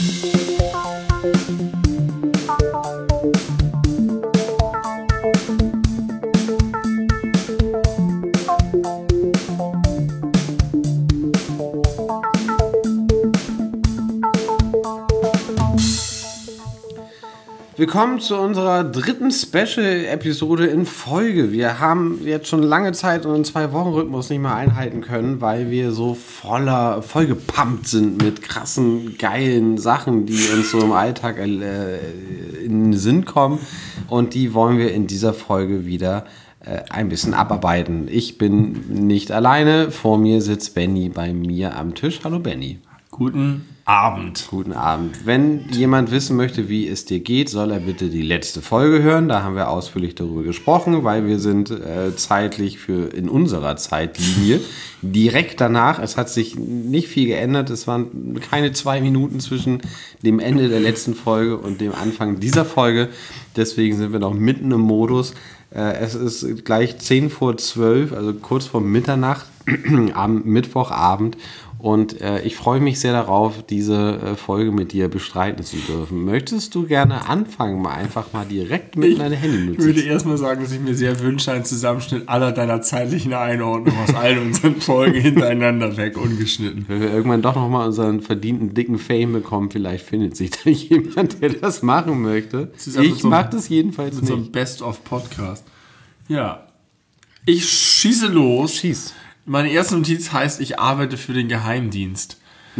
Willkommen zu unserer dritten Special-Episode in Folge. Wir haben jetzt schon lange Zeit unseren 2-Wochen-Rhythmus nicht mehr einhalten können, weil wir so vollgepumpt sind mit krassen, geilen Sachen, die uns so im Alltag in den Sinn kommen. Und die wollen wir in dieser Folge wieder ein bisschen abarbeiten. Ich bin nicht alleine. Vor mir sitzt Benny bei mir am Tisch. Hallo Benny. Guten Abend. Guten Abend. Wenn jemand wissen möchte, wie es dir geht, soll er bitte die letzte Folge hören. Da haben wir ausführlich darüber gesprochen, weil wir sind zeitlich in unserer Zeitlinie direkt danach. Es hat sich nicht viel geändert. Es waren keine 2 Minuten zwischen dem Ende der letzten Folge und dem Anfang dieser Folge. Deswegen sind wir noch mitten im Modus. Es ist gleich 10:12, also kurz vor Mitternacht am Mittwochabend. Und ich freue mich sehr darauf, diese Folge mit dir bestreiten zu dürfen. Möchtest du gerne anfangen, einfach mal direkt mit deiner Handynotiz? Ich würde erstmal sagen, dass ich mir sehr wünsche, einen Zusammenschnitt aller deiner zeitlichen Einordnung aus all unseren Folgen hintereinander weg, ungeschnitten. Wenn wir irgendwann doch nochmal unseren verdienten, dicken Fame bekommen, vielleicht findet sich da jemand, der das machen möchte. Ich mache das jedenfalls nicht. So ein Best-of-Podcast. Ja. Ich schieße los. Schieß. Meine erste Notiz heißt, ich arbeite für den Geheimdienst.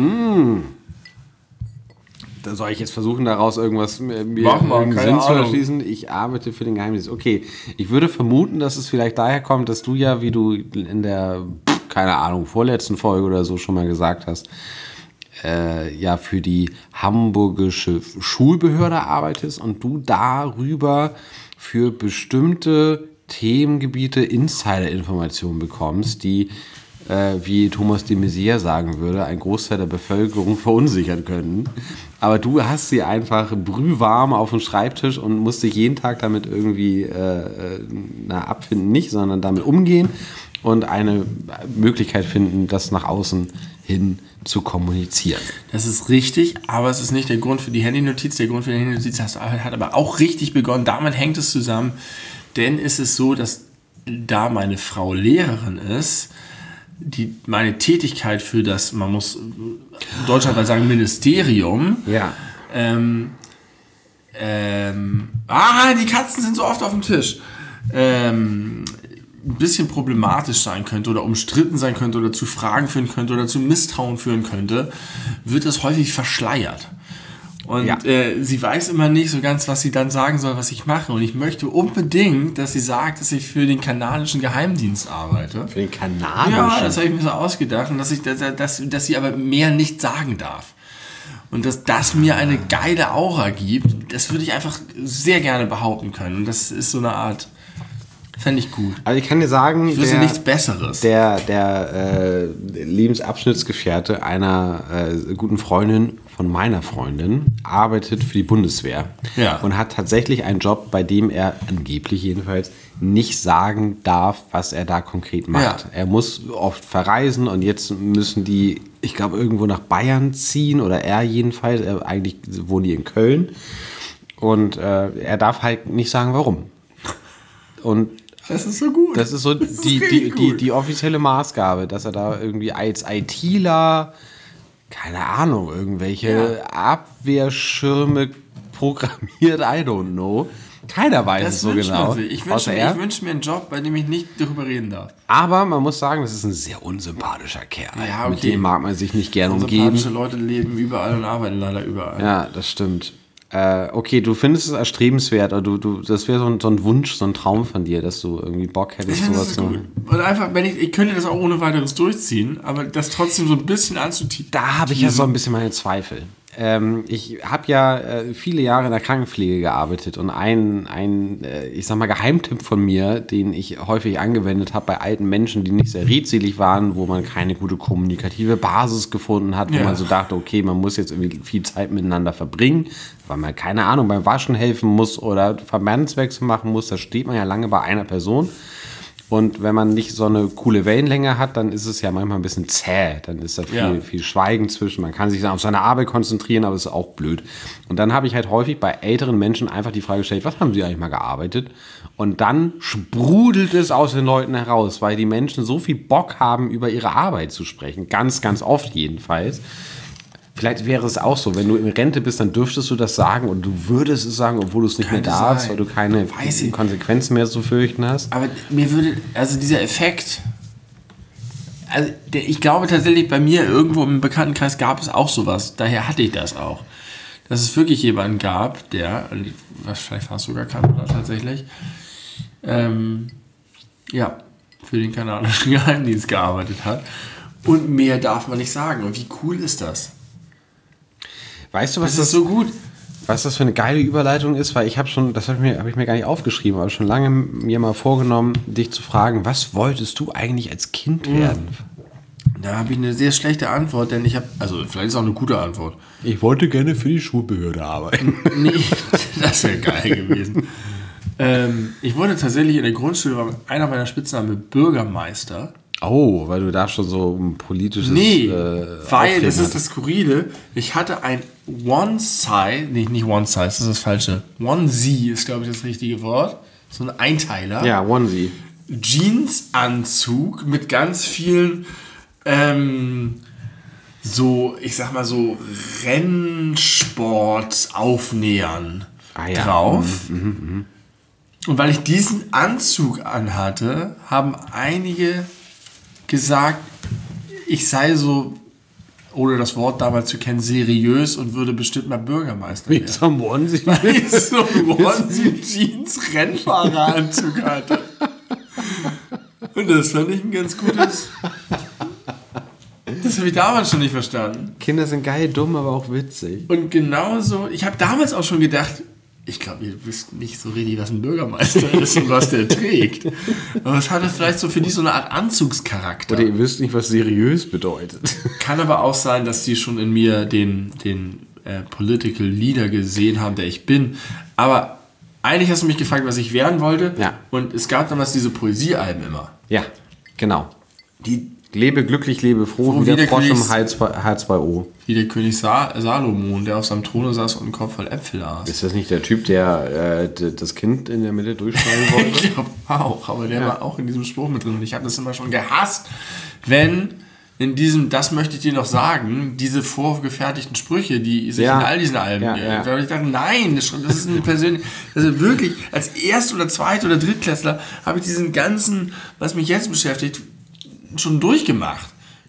Da soll ich jetzt versuchen, daraus irgendwas mir Sinn zu erschließen. Ich arbeite für den Geheimdienst. Okay, ich würde vermuten, dass es vielleicht daher kommt, dass du ja, wie du in der, keine Ahnung, vorletzten Folge oder so schon mal gesagt hast, ja für die hamburgische Schulbehörde arbeitest und du darüber für bestimmte Themengebiete Insider-Informationen bekommst, die, wie Thomas de Maizière sagen würde, einen Großteil der Bevölkerung verunsichern können. Aber du hast sie einfach brühwarm auf dem Schreibtisch und musst dich jeden Tag damit irgendwie abfinden, nicht, sondern damit umgehen und eine Möglichkeit finden, das nach außen hin zu kommunizieren. Das ist richtig, aber es ist nicht der Grund für die Handynotiz. Der Grund für die Handynotiz hat aber auch richtig begonnen. Damit hängt es zusammen. Denn es ist so, dass da meine Frau Lehrerin ist, meine Tätigkeit für das, man muss deutschlandweit sagen, Ministerium. Ja. Die Katzen sind so oft auf dem Tisch. Ein bisschen problematisch sein könnte oder umstritten sein könnte oder zu Fragen führen könnte oder zu Misstrauen führen könnte, wird das häufig verschleiert. Und ja. Sie weiß immer nicht so ganz, was sie dann sagen soll, was ich mache. Und ich möchte unbedingt, dass sie sagt, dass ich für den kanadischen Geheimdienst arbeite. Für den kanadischen? Ja, das habe ich mir so ausgedacht. Und dass sie aber mehr nicht sagen darf. Und dass das mir eine geile Aura gibt, das würde ich einfach sehr gerne behaupten können. Und das ist so eine Art... Fände ich gut. Also ich kann dir sagen, ich wüsste nichts Besseres. Der Lebensabschnittsgefährte einer guten Freundin von meiner Freundin arbeitet für die Bundeswehr. Ja. Und hat tatsächlich einen Job, bei dem er angeblich jedenfalls nicht sagen darf, was er da konkret macht. Ja. Er muss oft verreisen und jetzt müssen die, ich glaube, irgendwo nach Bayern ziehen oder er jedenfalls. Eigentlich wohnen die in Köln. Und er darf halt nicht sagen, warum. Und das ist so gut. Das ist so die offizielle Maßgabe, dass er da irgendwie als ITler, keine Ahnung, irgendwelche Abwehrschirme programmiert, I don't know. Keiner weiß es so genau. Ich wünsche mir einen Job, bei dem ich nicht darüber reden darf. Aber man muss sagen, das ist ein sehr unsympathischer Kerl. Ja, okay. Mit dem mag man sich nicht gerne umgeben. Sympathische Leute leben überall und arbeiten leider überall. Ja, das stimmt. Okay, du findest es erstrebenswert, oder das wäre so ein Wunsch, so ein Traum von dir, dass du irgendwie Bock hättest, sowas zu machen. Und einfach, ich könnte das auch ohne weiteres durchziehen, aber das trotzdem so ein bisschen anzutiefen. Da habe ich ja so ein bisschen meine Zweifel. Ich habe ja viele Jahre in der Krankenpflege gearbeitet und ein ich sag mal, Geheimtipp von mir, den ich häufig angewendet habe bei alten Menschen, die nicht sehr redselig waren, wo man keine gute kommunikative Basis gefunden hat, wo man so dachte, okay, man muss jetzt irgendwie viel Zeit miteinander verbringen, weil man, keine Ahnung, beim Waschen helfen muss oder Verbandswechsel machen muss, da steht man ja lange bei einer Person. Und wenn man nicht so eine coole Wellenlänge hat, dann ist es ja manchmal ein bisschen zäh. Dann ist da viel Schweigen zwischen. Man kann sich dann auf seine Arbeit konzentrieren, aber es ist auch blöd. Und dann habe ich halt häufig bei älteren Menschen einfach die Frage gestellt, was haben sie eigentlich mal gearbeitet? Und dann sprudelt es aus den Leuten heraus, weil die Menschen so viel Bock haben, über ihre Arbeit zu sprechen. Ganz, ganz oft jedenfalls. Vielleicht wäre es auch so, wenn du in Rente bist, dann dürftest du das sagen und du würdest es sagen, obwohl du es nicht mehr darfst, weil du keine Konsequenzen mehr zu fürchten hast. Aber mir würde, also dieser Effekt, also ich glaube tatsächlich, bei mir irgendwo im Bekanntenkreis gab es auch sowas, daher hatte ich das auch. Dass es wirklich jemanden gab, der, vielleicht war es sogar Kanada tatsächlich, für den kanadischen Geheimdienst gearbeitet hat. Und mehr darf man nicht sagen. Und wie cool ist das? Weißt du, was das ist so gut? Was das für eine geile Überleitung ist, weil ich habe schon, das habe ich mir gar nicht aufgeschrieben, aber schon lange mir mal vorgenommen, dich zu fragen, was wolltest du eigentlich als Kind werden? Da habe ich eine sehr schlechte Antwort, denn ich habe, also vielleicht ist auch eine gute Antwort. Ich wollte gerne für die Schulbehörde arbeiten. Nee, das wäre geil gewesen. Ich wurde tatsächlich in der Grundschule, war einer meiner Spitznamen Bürgermeister. Oh, weil du da schon so ein politisches... weil, das ist das Skurrile, ich hatte ein nicht One-Size, das ist das Falsche. Onesie ist, glaube ich, das richtige Wort. So ein Einteiler. Ja, Onesie. Jeansanzug mit ganz vielen, so, ich sag mal so, Rennsport-Aufnähern drauf. Und weil ich diesen Anzug anhatte, haben einige gesagt, ich sei so, ohne das Wort damals zu kennen, seriös und würde bestimmt mal Bürgermeister werden. Wie so ein Onesie. Weil ich so ein Onesie-Jeans-Rennfahreranzug hatte. Und das fand ich ein ganz gutes... Das habe ich damals schon nicht verstanden. Kinder sind geil, dumm, aber auch witzig. Und genauso, ich habe damals auch schon gedacht, ich glaube, ihr wisst nicht so richtig, was ein Bürgermeister ist und was der trägt. Aber es hatte vielleicht so für die so eine Art Anzugscharakter. Oder ihr wisst nicht, was seriös bedeutet. Kann aber auch sein, dass die schon in mir den Political Leader gesehen haben, der ich bin. Aber eigentlich hast du mich gefragt, was ich werden wollte. Ja. Und es gab damals diese Poesiealben immer. Ja, genau. Die Lebe glücklich, lebe froh, wie der Frosch im H2O. Wie der König Salomon, der auf seinem Throne saß und einen Kopf voll Äpfel aß. Ist das nicht der Typ, der das Kind in der Mitte durchschneiden wollte? Ich glaube auch, aber der war auch in diesem Spruch mit drin. Und ich habe das immer schon gehasst, wenn in diesem, das möchte ich dir noch sagen, diese vorgefertigten Sprüche, die sich in all diesen Alben, da habe ich gedacht, nein, das ist eine persönliche, also wirklich, als Erst- oder Zweit- oder Drittklässler habe ich diesen ganzen, was mich jetzt beschäftigt, schon durchgemacht.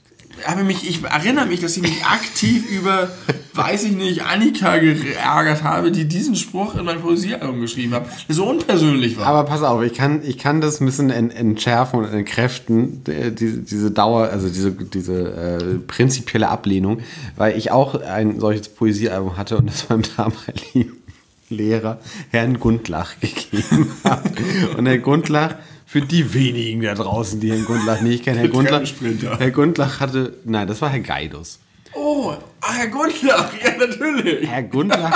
Ich erinnere mich, dass ich mich aktiv über, weiß ich nicht, Annika geärgert habe, die diesen Spruch in mein Poesiealbum geschrieben hat, der so unpersönlich war. Aber pass auf, ich kann das ein bisschen entschärfen und entkräften, diese Dauer, also diese prinzipielle Ablehnung, weil ich auch ein solches Poesiealbum hatte und das meinem damaligen Lehrer Herrn Gundlach gegeben habe. Und Herr Gundlach, für die wenigen da draußen, die Herrn Gundlach nicht kennen, Herr Gundlach hatte, nein, das war Herr Geidus. Oh, Herr Gundlach, ja natürlich. Herr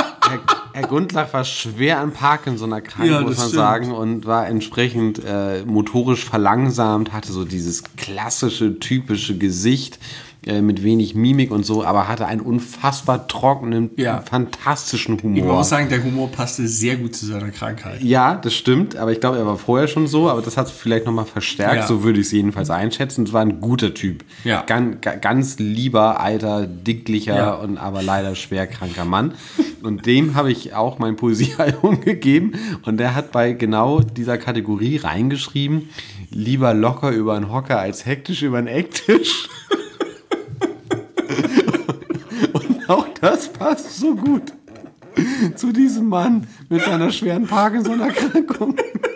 Gundlach war schwer an Parkinson erkrankt, muss man sagen, und war entsprechend motorisch verlangsamt, hatte so dieses klassische, typische Gesicht mit wenig Mimik und so, aber hatte einen unfassbar trockenen, fantastischen Humor. Ich muss sagen, der Humor passte sehr gut zu seiner Krankheit. Ja, das stimmt, aber ich glaube, er war vorher schon so, aber das hat es vielleicht nochmal verstärkt, so würde ich es jedenfalls einschätzen. Es war ein guter Typ. Ja. Ganz lieber, alter, dicklicher und aber leider schwer kranker Mann. Und dem habe ich auch mein Poesiealbum gegeben und der hat bei genau dieser Kategorie reingeschrieben, lieber locker über einen Hocker als hektisch über einen Ecktisch. Und auch das passt so gut zu diesem Mann mit seiner schweren Parkinson-Erkrankung.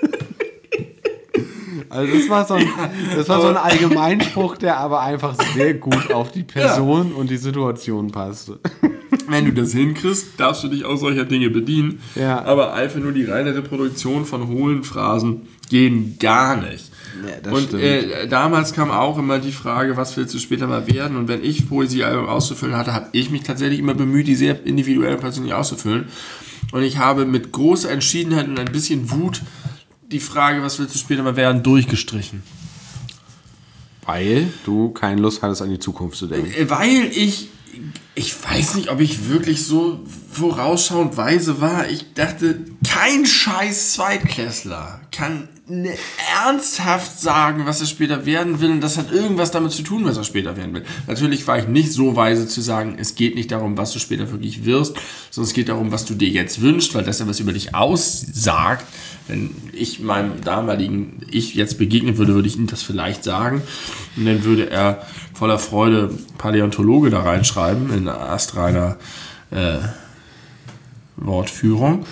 Also das war so ein Allgemeinspruch, der aber einfach sehr gut auf die Person und die Situation passte. Wenn du das hinkriegst, darfst du dich auch solcher Dinge bedienen. Ja. Aber einfach nur die reine Reproduktion von hohlen Phrasen gehen gar nicht. Ja, das und stimmt. damals kam auch immer die Frage, was willst du später mal werden? Und wenn ich Poesiealbum auszufüllen hatte, habe ich mich tatsächlich immer bemüht, die sehr individuell und persönlich auszufüllen. Und ich habe mit großer Entschiedenheit und ein bisschen Wut die Frage, was willst du später mal werden, durchgestrichen. Weil du keine Lust hattest, an die Zukunft zu denken. Weil ich weiß nicht, ob ich wirklich so vorausschauend weise war. Ich dachte, kein scheiß Zweitklässler kann ernsthaft sagen, was er später werden will. Und das hat irgendwas damit zu tun, was er später werden will. Natürlich war ich nicht so weise zu sagen, es geht nicht darum, was du später wirklich wirst, sondern es geht darum, was du dir jetzt wünschst, weil das ja was über dich aussagt. Wenn ich meinem damaligen Ich jetzt begegnen würde, würde ich ihm das vielleicht sagen. Und dann würde er voller Freude Paläontologe da reinschreiben, in astreiner Wortführung.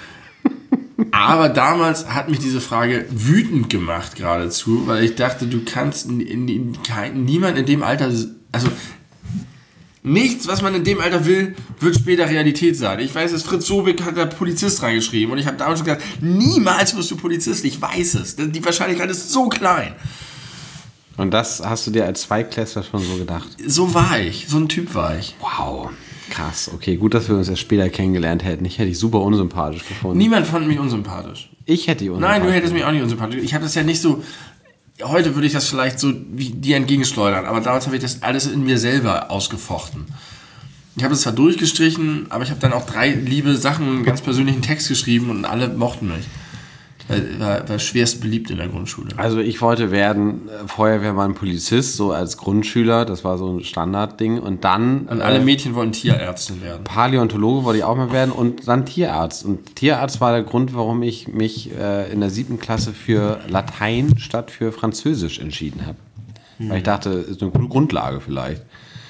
Aber damals hat mich diese Frage wütend gemacht geradezu, weil ich dachte, du kannst niemand in dem Alter, also nichts, was man in dem Alter will, wird später Realität sein. Ich weiß es, Fritz Sobek hat da Polizist reingeschrieben und ich habe damals schon gesagt, niemals wirst du Polizist, ich weiß es. Die Wahrscheinlichkeit ist so klein. Und das hast du dir als Zweiklässler schon so gedacht? So war ich, so ein Typ war ich. Wow, krass. Okay, gut, dass wir uns erst später kennengelernt hätten. Ich hätte dich super unsympathisch gefunden. Niemand fand mich unsympathisch. Ich hätte dich unsympathisch. Nein, du hättest mich auch nicht unsympathisch. Ich habe das ja nicht so... Heute würde ich das vielleicht so wie dir entgegenschleudern, aber damals habe ich das alles in mir selber ausgefochten. Ich habe es zwar durchgestrichen, aber ich habe dann auch 3 liebe Sachen, einen ganz persönlichen Text geschrieben und alle mochten mich. War schwerst beliebt in der Grundschule. Also ich wollte werden Feuerwehrmann, Polizist, so als Grundschüler, das war so ein Standardding. Und dann... Und alle Mädchen wollten Tierärztin werden. Paläontologe wollte ich auch mal werden und dann Tierarzt. Und Tierarzt war der Grund, warum ich mich in der 7. Klasse für Latein statt für Französisch entschieden habe. Weil ich dachte, ist eine gute Grundlage vielleicht.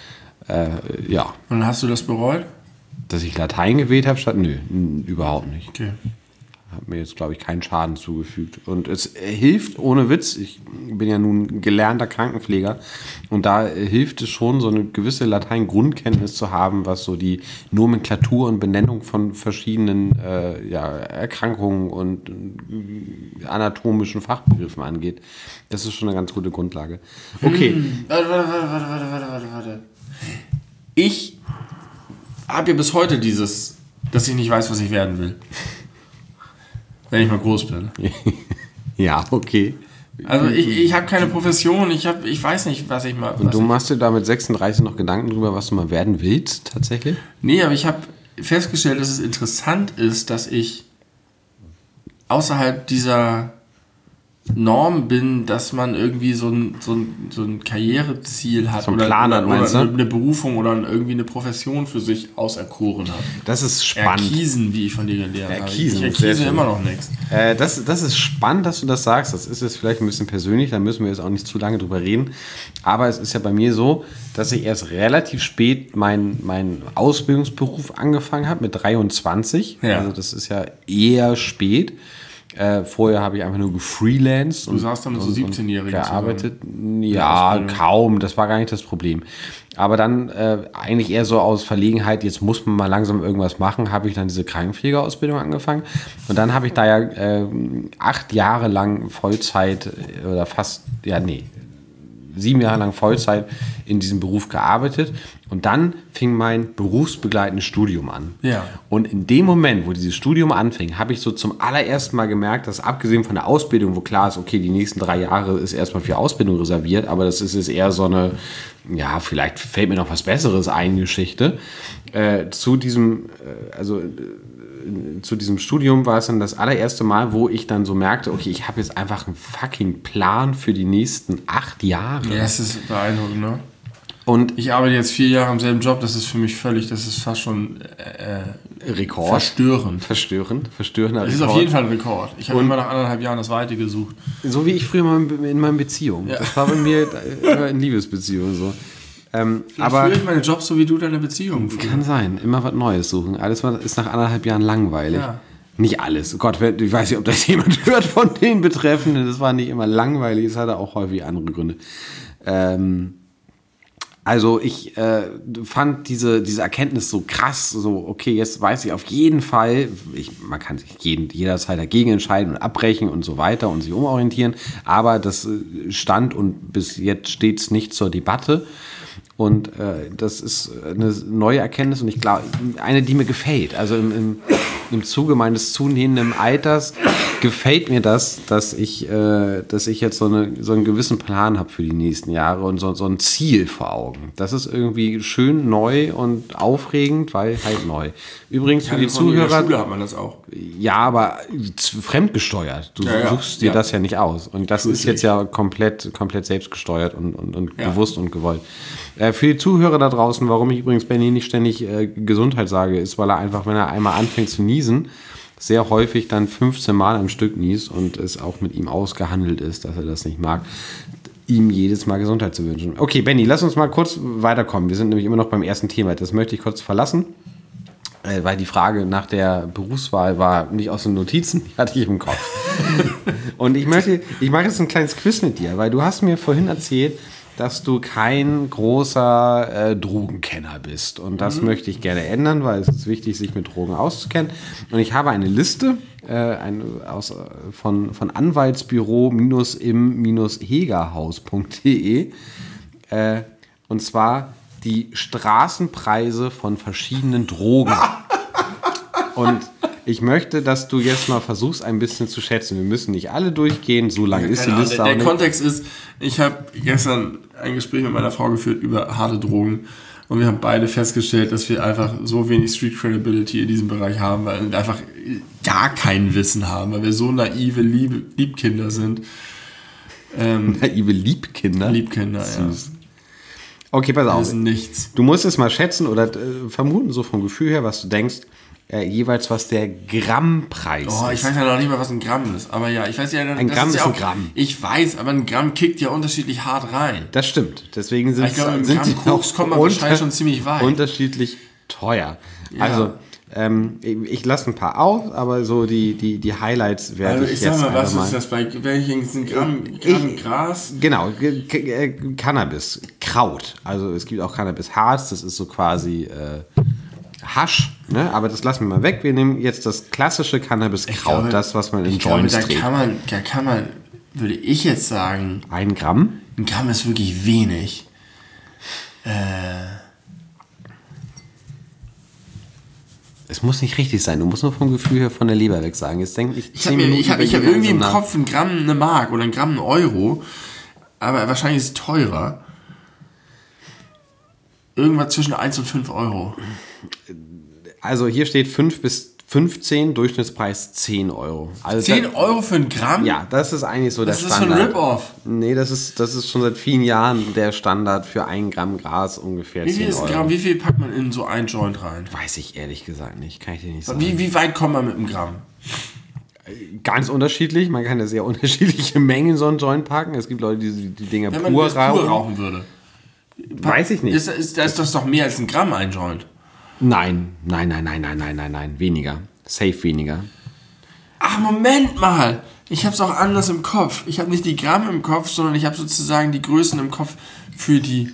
Ja. Und hast du das bereut? Dass ich Latein gewählt habe statt... Nö, überhaupt nicht. Okay. Hat mir jetzt, glaube ich, keinen Schaden zugefügt. Und es hilft, ohne Witz, ich bin ja nun gelernter Krankenpfleger und da hilft es schon, so eine gewisse Latein-Grundkenntnis zu haben, was so die Nomenklatur und Benennung von verschiedenen Erkrankungen und anatomischen Fachbegriffen angeht. Das ist schon eine ganz gute Grundlage. Okay. Warte. Ich habe ja bis heute dieses, dass ich nicht weiß, was ich werden will. Wenn ich mal groß bin. Ja, okay. Also ich habe keine Profession, ich weiß nicht, was ich mal... Und du machst dir da mit 36 noch Gedanken drüber, was du mal werden willst, tatsächlich? Nee, aber ich habe festgestellt, dass es interessant ist, dass ich außerhalb dieser Norm bin, dass man irgendwie so ein Karriereziel hat so ein Plan hat, meinst du? Eine Berufung oder irgendwie eine Profession für sich auserkoren hat. Das ist spannend. Erkiesen, wie ich von dir gelernt habe. Erkiesen, ich erkiese immer noch nichts. Das ist spannend, dass du das sagst. Das ist jetzt vielleicht ein bisschen persönlich, da müssen wir jetzt auch nicht zu lange drüber reden. Aber es ist ja bei mir so, dass ich erst relativ spät meinen Ausbildungsberuf angefangen habe, mit 23. Ja. Also das ist ja eher spät. Vorher habe ich einfach nur gefreelanced. Du saßt dann mit so 17-Jährigen gearbeitet. Ja, kaum. Das war gar nicht das Problem. Aber dann eigentlich eher so aus Verlegenheit, jetzt muss man mal langsam irgendwas machen, habe ich dann diese Krankenpflegeausbildung angefangen. Und dann habe ich da ja 8 Jahre lang Vollzeit oder 7 Jahre lang Vollzeit in diesem Beruf gearbeitet und dann fing mein berufsbegleitendes Studium an. Ja. Und in dem Moment, wo dieses Studium anfing, habe ich so zum allerersten Mal gemerkt, dass abgesehen von der Ausbildung, wo klar ist, okay, die nächsten 3 Jahre ist erstmal für Ausbildung reserviert, aber das ist jetzt eher so eine, ja, vielleicht fällt mir noch was Besseres ein, Geschichte. Zu diesem Studium war es dann das allererste Mal, wo ich dann so merkte, okay, ich habe jetzt einfach einen fucking Plan für die nächsten 8 Jahre. Ja, das ist beeindruckend, ne? Und ich arbeite jetzt 4 Jahre im selben Job, das ist für mich das ist fast schon Rekord. Verstörender Das ist auf jeden Fall ein Rekord. Ich habe immer nach 1,5 Jahren das Weite gesucht. So wie ich früher mal in meinen Beziehungen. Ja. Das war bei mir in Liebesbeziehungen so. Aber führe ich meine Jobs so wie du deine Beziehung. Kann sein, immer was Neues suchen. Alles ist nach 1,5 Jahren langweilig. Ja. Nicht alles. Oh Gott, ich weiß nicht, ob das jemand hört von den Betreffenden. Das war nicht immer langweilig, es hatte auch häufig andere Gründe. Also ich fand diese Erkenntnis so krass, so okay, jetzt weiß ich auf jeden Fall, man kann sich jederzeit dagegen entscheiden und abbrechen und so weiter und sich umorientieren, aber das stand und bis jetzt steht es nicht zur Debatte. Und das ist eine neue Erkenntnis und ich glaube, eine, die mir gefällt. Also im Zuge meines zunehmenden Alters gefällt mir das, dass ich jetzt so einen gewissen Plan habe für die nächsten Jahre und so ein Ziel vor Augen. Das ist irgendwie schön neu und aufregend, weil halt neu. Übrigens für die Zuhörer. In der Schule hat man das auch. Ja, aber fremdgesteuert. Du suchst dir das ja nicht aus. Und das ist jetzt ja komplett selbstgesteuert und bewusst und gewollt. Für die Zuhörer da draußen, warum ich übrigens Benny nicht ständig Gesundheit sage, ist, weil er einfach, wenn er einmal anfängt zu niesen, sehr häufig dann 15 Mal am Stück niest und es auch mit ihm ausgehandelt ist, dass er das nicht mag, ihm jedes Mal Gesundheit zu wünschen. Okay, Benny, lass uns mal kurz weiterkommen. Wir sind nämlich immer noch beim ersten Thema. Das möchte ich kurz verlassen, weil die Frage nach der Berufswahl war nicht aus den Notizen, die hatte ich im Kopf. Und ich mache jetzt ein kleines Quiz mit dir, weil du hast mir vorhin erzählt, dass du kein großer Drogenkenner bist. Und das möchte ich gerne ändern, weil es ist wichtig, sich mit Drogen auszukennen. Und ich habe eine Liste von Anwaltsbüro-im-hegerhaus.de und zwar die Straßenpreise von verschiedenen Drogen. Und ich möchte, dass du jetzt mal versuchst, ein bisschen zu schätzen. Wir müssen nicht alle durchgehen, so lang ist die Liste auch nicht. Der Kontext ist, ich habe gestern ein Gespräch mit meiner Frau geführt über harte Drogen und wir haben beide festgestellt, dass wir einfach so wenig Street Credibility in diesem Bereich haben, weil wir einfach gar kein Wissen haben, weil wir so naive Liebkinder sind. Naive Liebkinder? Liebkinder, süß. Ja. Okay, pass auf. Das ist nichts. Du musst es mal schätzen oder vermuten, so vom Gefühl her, was du denkst, jeweils was der Grammpreis ist. Ich weiß ja noch nicht mal, was ein Gramm ist. Aber ja, ich weiß ja... Ein Gramm ist ein Gramm. Ich weiß, aber ein Gramm kickt ja unterschiedlich hart rein. Das stimmt. Deswegen sind die Koks kommt man wahrscheinlich schon ziemlich weit. Unterschiedlich teuer. Ja. Also, ich lasse ein paar auf, aber so die Highlights werde ich jetzt sag mal, was ist das bei welchen Gramm Gras? Genau, Cannabis, Kraut. Also es gibt auch Cannabis-Harz, das ist so quasi... Hasch, ne? Aber das lassen wir mal weg. Wir nehmen jetzt das klassische Cannabis-Kraut, das, was man in Joints trägt. Da kann man, würde ich jetzt sagen... 1 Gramm? Ein Gramm ist wirklich wenig. Es muss nicht richtig sein. Du musst nur vom Gefühl her von der Leber weg sagen. Jetzt denk ich habe irgendwie im Kopf ein Gramm eine Mark oder ein Gramm ein Euro. Aber wahrscheinlich ist es teurer. Irgendwas zwischen 1 und 5 Euro. Also hier steht 5 bis 15, Durchschnittspreis 10 Euro. Also 10 Euro für ein Gramm? Ja, das ist eigentlich so der Standard. Das ist so ein Rip-Off. Nee, das ist schon seit vielen Jahren der Standard für 1 Gramm Gras ungefähr 10 Euro. Wie viel ist ein Gramm? Wie viel packt man in so ein Joint rein? Weiß ich ehrlich gesagt nicht. Kann ich dir nicht sagen. Wie weit kommt man mit einem Gramm? Ganz unterschiedlich. Man kann ja sehr unterschiedliche Mengen in so einen Joint packen. Es gibt Leute, die Dinger pur rauchen würde. Weiß ich nicht. Ist das doch mehr als ein Gramm ein Joint? Nein. Weniger. Safe weniger. Ach, Moment mal. Ich habe es auch anders im Kopf. Ich habe nicht die Gramm im Kopf, sondern ich habe sozusagen die Größen im Kopf für die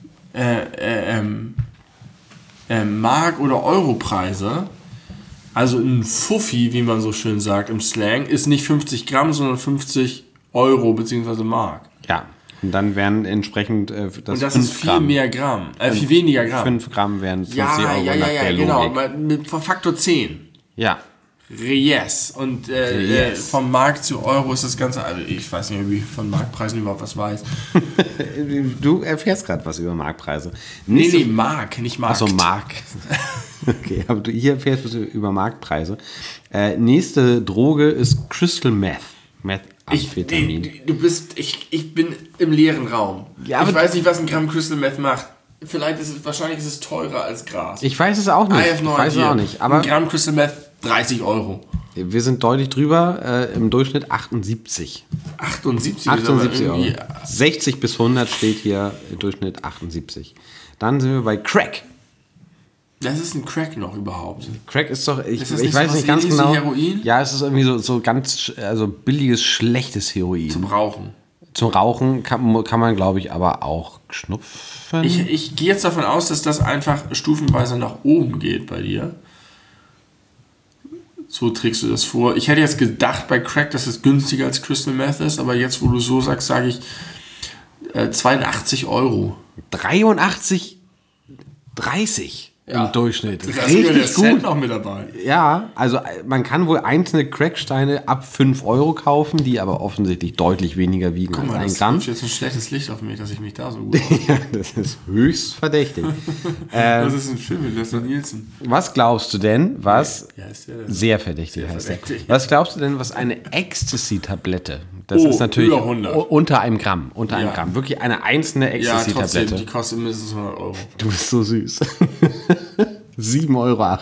Mark- oder Euro-Preise. Also ein Fuffi, wie man so schön sagt im Slang, ist nicht 50 Gramm, sondern 50 Euro bzw. Mark. Ja. Und dann wären entsprechend und das ist viel mehr Gramm, viel weniger Gramm. 5 Gramm wären 50 Euro nach der genau, Logik. Mit Faktor 10. Ja. Yes. Und vom Mark zu Euro ist das Ganze, also ich weiß nicht, ob ich von Markpreisen überhaupt was weiß. Du erfährst gerade was über Markpreise. Nee, Mark, nicht Markt. Achso, Mark. Okay, aber hier erfährst du über Markpreise. Nächste Droge ist Crystal Meth. Methamphetamin. Ich bin im leeren Raum. Ja, ich weiß nicht, was ein Gramm Crystal Meth macht. Wahrscheinlich ist es teurer als Gras. Ich weiß es auch nicht. Aber ein Gramm Crystal Meth, 30 Euro. Wir sind deutlich drüber, im Durchschnitt 78. 78 Euro. 60 bis 100 steht hier im Durchschnitt 78. Dann sind wir bei Crack. Das ist ein Crack noch überhaupt. Crack ist doch, ich weiß nicht ganz genau. Heroin? Ja, es ist irgendwie so ganz billiges, schlechtes Heroin. Zum Rauchen. Zum Rauchen kann man, glaube ich, aber auch schnupfen. Ich gehe jetzt davon aus, dass das einfach stufenweise nach oben geht bei dir. So trägst du das vor. Ich hätte jetzt gedacht bei Crack, dass es günstiger als Crystal Meth ist, aber jetzt, wo du so sagst, sage ich 82 Euro. 83, 30. im Durchschnitt. Da ist sogar der Richtig Cent gut. noch mit dabei. Ja, also man kann wohl einzelne Cracksteine ab 5 Euro kaufen, die aber offensichtlich deutlich weniger wiegen Guck mal, als das ein Gramm. wirft jetzt ein schlechtes Licht auf mich, dass ich mich da so gut Ja, das ist höchst verdächtig. Das ist ein Film mit Leslie Nielsen. Was glaubst du denn, was... Ja, ist der Sehr verdächtig heißt der. verdächtig. Was glaubst du denn, was eine Ecstasy-Tablette, das Oh, ist natürlich über 100. unter einem Gramm, unter einem Ja. Gramm, wirklich eine einzelne Ja, trotzdem, Ecstasy-Tablette. die kostet mindestens 100 Euro. Du bist so süß. 7,80 Euro.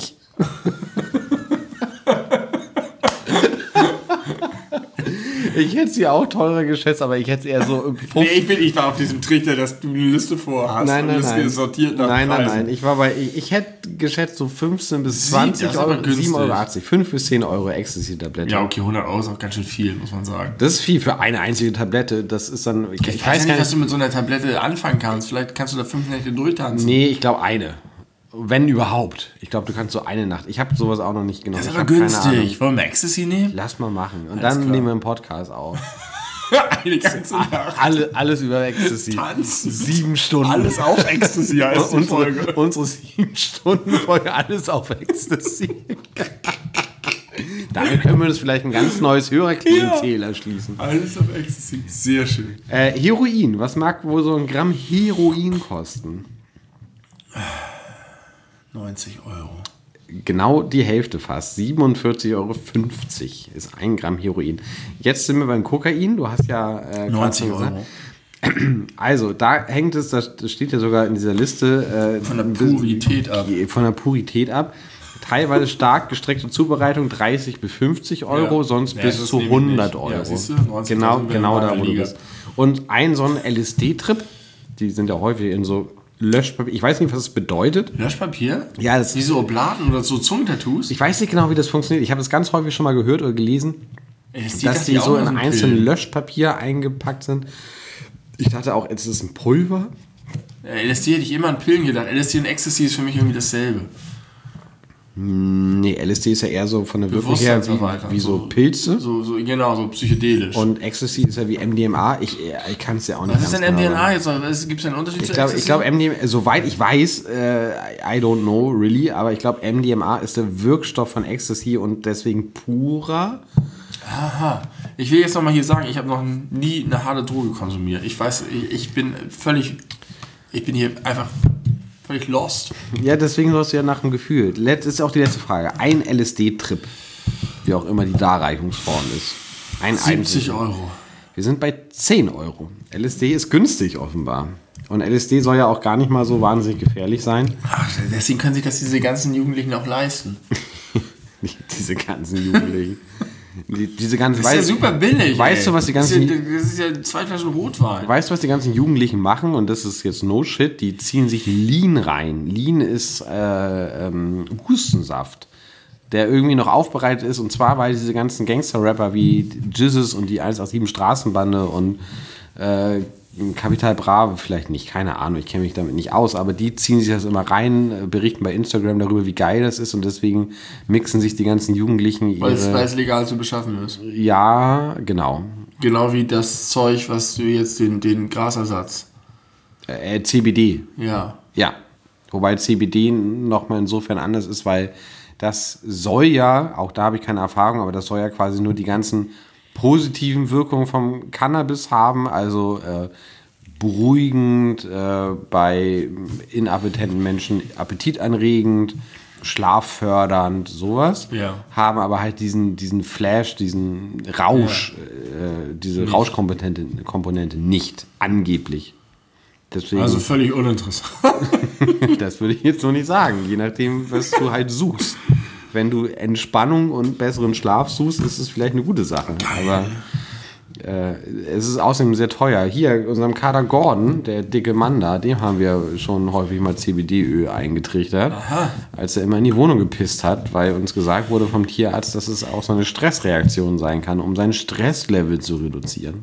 Ich hätte sie auch teurer geschätzt, aber ich hätte es eher so im Nee, ich war auf diesem Trichter, dass du eine Liste vorhast. Nein, und das nein. sortiert nach Nein. Preisen. Ich hätte geschätzt so 15 bis Das 20 ist aber Euro, günstig. 7,80 Euro, 5 bis 10 Euro Ecstasy-Tablette. Ja, okay, 100 Euro ist auch ganz schön viel, muss man sagen. Das ist viel für eine einzige Tablette. Das ist dann, ich Ich weiß weiß nicht, gar was nicht. du mit so einer Tablette anfangen kannst. Vielleicht kannst du da 5 Nächte durchtanzen. Nee, ich glaube eine. Wenn überhaupt. Ich glaube, du kannst so eine Nacht. Ich habe sowas auch noch nicht genommen. Das ist Ich aber hab keine Ahnung. günstig. Wollen wir Ecstasy nehmen? Lass mal machen. Und Alles dann klar. nehmen wir einen Podcast auf. Eine ganze Nacht. Alles über Ecstasy. Tanzen. 7 Stunden. Alles auf Ecstasy heißt die Folge. Unsere 7-Stunden-Folge, alles auf Ecstasy. Damit können wir uns vielleicht ein ganz neues Hörerklientel erschließen. Alles auf Ecstasy. Sehr schön. Heroin. Was mag wohl so ein Gramm Heroin kosten? 90 Euro. Genau die Hälfte fast. 47,50 Euro ist 1 Gramm Heroin. Jetzt sind wir beim Kokain. Du hast ja 90 gerade schon Euro. Also, da hängt es, das steht ja sogar in dieser Liste Von der Purität ab. Von der Purität ab. Teilweise stark gestreckte Zubereitung 30 bis 50 Euro, Ja. sonst Ja, bis das zu nehme ich 100 nicht. Euro. Ja, siehst du, 90.000 genau wäre genau in da, meiner wo du Liga. bist. Und ein so ein LSD-Trip, die sind ja häufig in so Löschpapier. Ich weiß nicht, was das bedeutet. Löschpapier? Ja, das Wie so Oblaten oder so Zungentattoos? Ich weiß nicht genau, wie das funktioniert. Ich habe das ganz häufig schon mal gehört oder gelesen, dass die so in einzelnen Löschpapier eingepackt sind. Ich dachte auch, es ist ein Pulver. LSD hätte ich immer an Pillen gedacht. LSD und Ecstasy ist für mich irgendwie dasselbe. Nee, LSD ist ja eher so von der Wirkung her wie so Pilze. Genau, so psychedelisch. Und Ecstasy ist ja wie MDMA. Ich kann es ja auch nicht was ist denn ganz genau MDMA sagen. jetzt? Gibt es einen Unterschied Ich glaube, MDMA, soweit ich weiß, I don't know really, aber ich glaube, MDMA ist der Wirkstoff von Ecstasy und deswegen purer. Aha. Ich will jetzt nochmal hier sagen, ich habe noch nie eine harte Droge konsumiert. Ich weiß, ich bin hier einfach völlig lost. Ja, deswegen sollst du ja nach dem Gefühl. Das ist auch die letzte Frage. Ein LSD-Trip, wie auch immer die Darreichungsform ist. 70 Euro. Wir sind bei 10 Euro. LSD ist günstig offenbar. Und LSD soll ja auch gar nicht mal so wahnsinnig gefährlich sein. Ach, deswegen können sich das diese ganzen Jugendlichen auch leisten. Diese ganzen Jugendlichen. Diese ganzen, Das ist ja super billig. Weißt du, was die ganzen... Das ist ja 2 Flaschen Rotwein. Weißt du, was die ganzen Jugendlichen machen? Und das ist jetzt no shit. Die ziehen sich Lean rein. Lean ist Hustensaft, der irgendwie noch aufbereitet ist. Und zwar, weil diese ganzen Gangster-Rapper wie Jizzes und die 187 Straßenbande und Capital Bra, vielleicht nicht, keine Ahnung, ich kenne mich damit nicht aus, aber die ziehen sich das immer rein, berichten bei Instagram darüber, wie geil das ist und deswegen mixen sich die ganzen Jugendlichen Weil es legal zu beschaffen ist. Ja, genau. Genau wie das Zeug, was du jetzt den Grasersatz. CBD. Ja. Ja. Wobei CBD nochmal insofern anders ist, weil das soll ja, auch da habe ich keine Erfahrung, aber das soll ja quasi nur die ganzen positiven Wirkungen vom Cannabis haben, also beruhigend, bei inappetenten Menschen appetitanregend, schlaffördernd, sowas. Ja. Haben aber halt diesen Flash, diesen Rausch, diese Rauschkomponente nicht, angeblich. Deswegen, Also völlig uninteressant. das würde ich jetzt so nicht sagen, je nachdem, was du halt suchst. Wenn du Entspannung und besseren Schlaf suchst, ist es vielleicht eine gute Sache. Aber es ist außerdem sehr teuer. Hier, unserem Kader Gordon, der dicke Mann da, dem haben wir schon häufig mal CBD-Öl eingetrichtert, als er immer in die Wohnung gepisst hat, weil uns gesagt wurde vom Tierarzt, dass es auch so eine Stressreaktion sein kann, um sein Stresslevel zu reduzieren.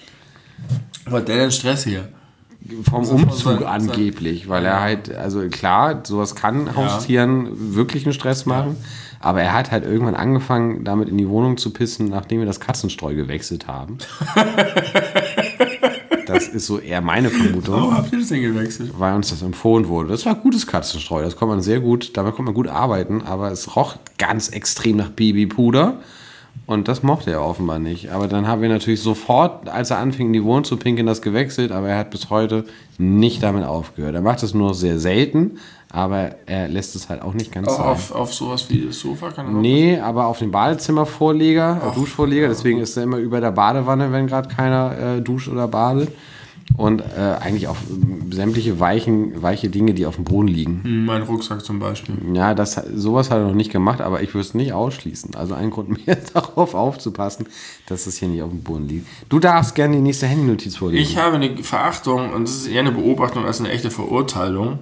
Was hat der denn Stress hier? Vom Umzug angeblich, weil er halt, also klar, sowas kann Haustieren wirklichen Stress machen, aber er hat halt irgendwann angefangen, damit in die Wohnung zu pissen, nachdem wir das Katzenstreu gewechselt haben. das ist so eher meine Vermutung. Warum habt ihr das denn gewechselt? Weil uns das empfohlen wurde. Das war gutes Katzenstreu, das konnte man sehr gut, damit konnte man gut arbeiten, aber es roch ganz extrem nach Babypuder und das mochte er offenbar nicht. Aber dann haben wir natürlich sofort, als er anfing in die Wohnung zu pinkeln, das gewechselt, aber er hat bis heute nicht damit aufgehört. Er macht es nur sehr selten, aber er lässt es halt auch nicht ganz sein. Auf sowas wie das Sofa kann er auch Nee, aber auf den Badezimmervorleger, Duschvorleger, deswegen ist er immer über der Badewanne, wenn gerade keiner duscht oder badet. Und eigentlich auch sämtliche weiche Dinge, die auf dem Boden liegen. Mein Rucksack zum Beispiel. Ja, sowas hat er noch nicht gemacht, aber ich würde es nicht ausschließen. Also ein Grund mehr darauf aufzupassen, dass es hier nicht auf dem Boden liegt. Du darfst gerne die nächste Handynotiz vorlesen. Ich habe eine Verachtung, und das ist eher eine Beobachtung als eine echte Verurteilung,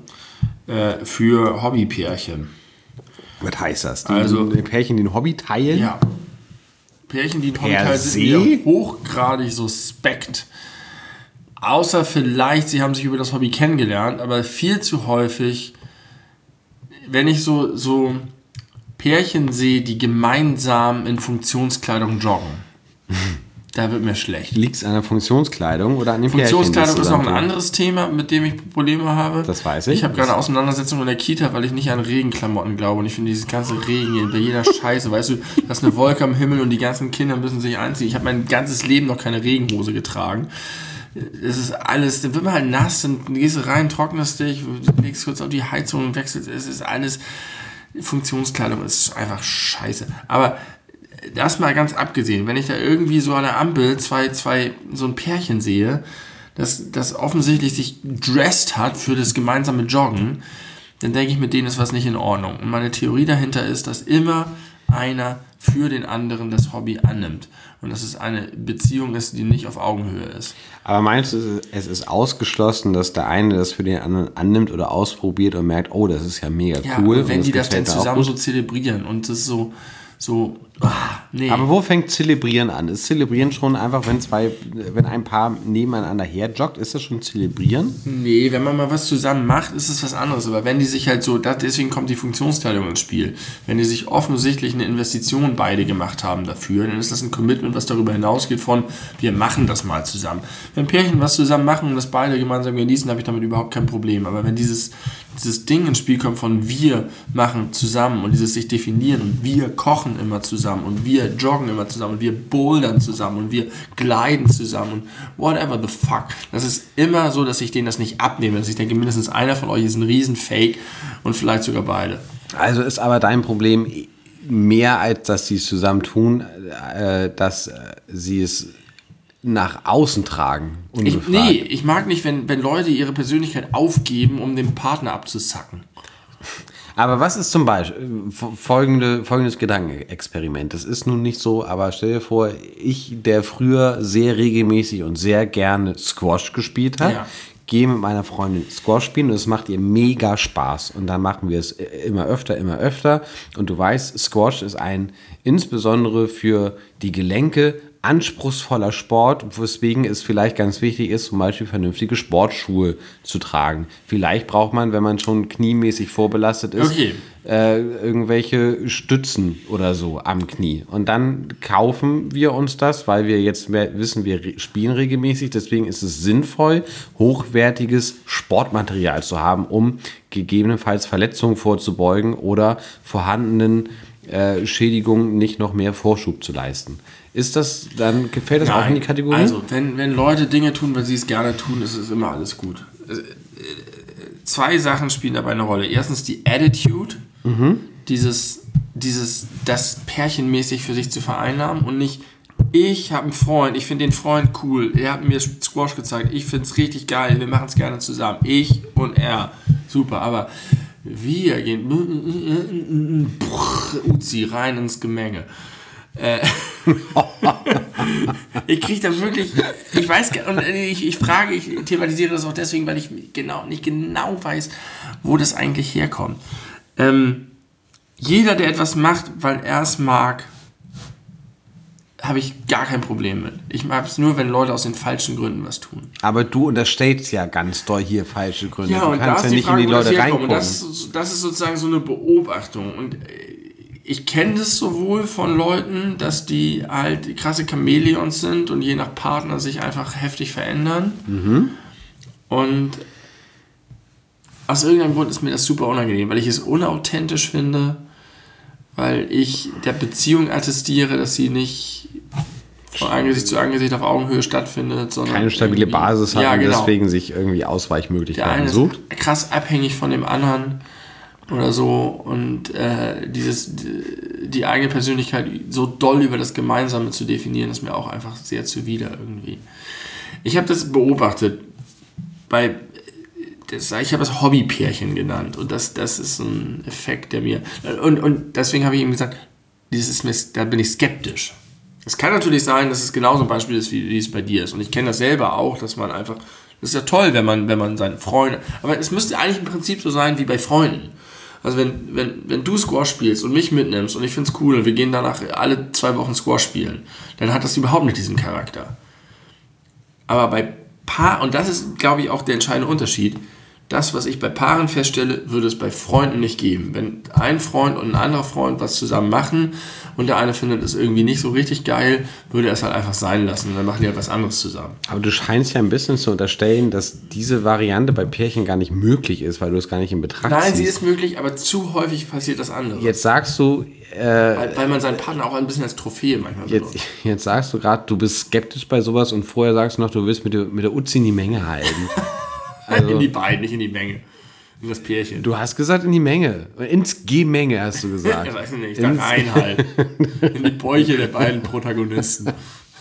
für Hobbypärchen. Was heißt das? Die Pärchen, die ein Hobby teilen? Ja. Pärchen, die ein Hobby teilen, sind mir hochgradig suspekt. Außer vielleicht, sie haben sich über das Hobby kennengelernt, aber viel zu häufig, wenn ich so Pärchen sehe, die gemeinsam in Funktionskleidung joggen, da wird mir schlecht. Liegt es an der Funktionskleidung oder an den Pärchen? Funktionskleidung ist noch ein anderes Thema, mit dem ich Probleme habe. Das weiß ich. Ich habe gerade Auseinandersetzungen in der Kita, weil ich nicht an Regenklamotten glaube. Und ich finde dieses ganze Regen bei jeder Scheiße, weißt du, da ist eine Wolke am Himmel und die ganzen Kinder müssen sich einziehen. Ich habe mein ganzes Leben noch keine Regenhose getragen. Es ist alles, dann wird man halt nass, dann gehst du rein, trocknest dich, legst kurz auf die Heizung und wechselst. Es ist alles, Funktionskleidung ist einfach scheiße. Aber das mal ganz abgesehen, wenn ich da irgendwie so an der Ampel zwei so ein Pärchen sehe, das offensichtlich sich dressed hat für das gemeinsame Joggen, dann denke ich, mit denen ist was nicht in Ordnung. Und meine Theorie dahinter ist, dass immer einer für den anderen das Hobby annimmt. Und dass es eine Beziehung ist, die nicht auf Augenhöhe ist. Aber meinst du, es ist ausgeschlossen, dass der eine das für den anderen annimmt oder ausprobiert und merkt, oh, das ist ja mega cool. Ja, wenn die das dann gefällt mir auch zusammen gut. so zelebrieren und das so nee. Aber wo fängt Zelebrieren an? Ist Zelebrieren schon einfach, wenn ein Paar nebeneinander her joggt, ist das schon Zelebrieren? Nee, wenn man mal was zusammen macht, ist es was anderes. Aber wenn die sich halt so, deswegen kommt die Funktionsteilung ins Spiel. Wenn die sich offensichtlich eine Investition beide gemacht haben dafür, dann ist das ein Commitment, was darüber hinausgeht von, wir machen das mal zusammen. Wenn Pärchen was zusammen machen und das beide gemeinsam genießen, habe ich damit überhaupt kein Problem. Aber wenn dieses Ding ins Spiel kommt von, wir machen zusammen und dieses sich definieren und wir kochen immer zusammen und wir joggen immer zusammen und wir bouldern zusammen und wir gliden zusammen und whatever the fuck. Das ist immer so, dass ich denen das nicht abnehme, dass ich denke, mindestens einer von euch ist ein Riesenfake und vielleicht sogar beide. Also ist aber dein Problem mehr, als dass sie es zusammen tun, dass sie es nach außen tragen. Ich mag nicht, wenn Leute ihre Persönlichkeit aufgeben, um den Partner abzusacken. Aber was ist zum Beispiel folgendes Gedankenexperiment? Das ist nun nicht so, aber stell dir vor, der früher sehr regelmäßig und sehr gerne Squash gespielt hat, gehe mit meiner Freundin Squash spielen und es macht ihr mega Spaß. Und dann machen wir es immer öfter. Und du weißt, Squash ist insbesondere für die Gelenke anspruchsvoller Sport, weswegen es vielleicht ganz wichtig ist, zum Beispiel vernünftige Sportschuhe zu tragen. Vielleicht braucht man, wenn man schon kniemäßig vorbelastet ist, irgendwelche Stützen oder so am Knie. Und dann kaufen wir uns das, weil wir jetzt wissen, wir spielen regelmäßig. Deswegen ist es sinnvoll, hochwertiges Sportmaterial zu haben, um gegebenenfalls Verletzungen vorzubeugen oder vorhandenen Schädigungen nicht noch mehr Vorschub zu leisten. Fällt das auch in die Kategorie? Also, wenn Leute Dinge tun, weil sie es gerne tun, ist es immer alles gut. Zwei Sachen spielen dabei eine Rolle. Erstens die Attitude, das pärchenmäßig für sich zu vereinnahmen und nicht, ich habe einen Freund, ich finde den Freund cool, er hat mir Squash gezeigt, ich finde es richtig geil, wir machen es gerne zusammen, ich und er, super, aber wir gehen Uzi rein ins Gemenge. Ich kriege da wirklich, ich weiß, und ich thematisiere das auch deswegen, weil ich nicht genau weiß, wo das eigentlich herkommt. Jeder, der etwas macht, weil er es mag, habe ich gar kein Problem mit. Ich mag es nur, wenn Leute aus den falschen Gründen was tun. Aber du unterstellst ja ganz doll hier falsche Gründe. Ja, du und kannst da ist ja die nicht Frage, in die Leute reingucken. Das ist sozusagen so eine Beobachtung. Und ich kenne das sowohl von Leuten, dass die halt krasse Chamäleons sind und je nach Partner sich einfach heftig verändern. Und aus irgendeinem Grund ist mir das super unangenehm, weil ich es unauthentisch finde, weil ich der Beziehung attestiere, dass sie nicht von Angesicht zu Angesicht auf Augenhöhe stattfindet, sondern keine stabile Basis hat und genau. deswegen sich irgendwie Ausweichmöglichkeiten Der sucht. eine ist krass abhängig von dem anderen oder so und die eigene Persönlichkeit so doll über das Gemeinsame zu definieren, ist mir auch einfach sehr zuwider irgendwie. Ich habe das beobachtet ich habe das Hobbypärchen genannt und das ist ein Effekt, der mir und deswegen habe ich ihm gesagt, da bin ich skeptisch. Es kann natürlich sein, dass es genauso ein Beispiel ist, wie es bei dir ist. Und ich kenne das selber auch, dass man einfach, das ist ja toll, wenn man seinen Freund, aber es müsste eigentlich im Prinzip so sein wie bei Freunden. Also wenn du Squash spielst und mich mitnimmst und ich finde es cool und wir gehen danach alle 2 Wochen Squash spielen, dann hat das überhaupt nicht diesen Charakter. Aber bei und das ist, glaube ich, auch der entscheidende Unterschied. Das, was ich bei Paaren feststelle, würde es bei Freunden nicht geben. Wenn ein Freund und ein anderer Freund was zusammen machen und der eine findet es irgendwie nicht so richtig geil, würde er es halt einfach sein lassen. Dann machen die halt was anderes zusammen. Aber du scheinst ja ein bisschen zu unterstellen, dass diese Variante bei Pärchen gar nicht möglich ist, weil du es gar nicht in Betracht ziehst. Nein, sie ist möglich, aber zu häufig passiert das andere. Jetzt sagst du... weil man seinen Partner auch ein bisschen als Trophäe manchmal Jetzt sagst du gerade, du bist skeptisch bei sowas und vorher sagst du noch, du willst mit der Uzi in die Menge halten. Also, in die beiden, nicht in die Menge. In das Pärchen. Du hast gesagt in die Menge. Ins G-Menge hast du gesagt. Ja, weiß ich nicht. Ich dachte Einhalt. In die Bäuche der beiden Protagonisten.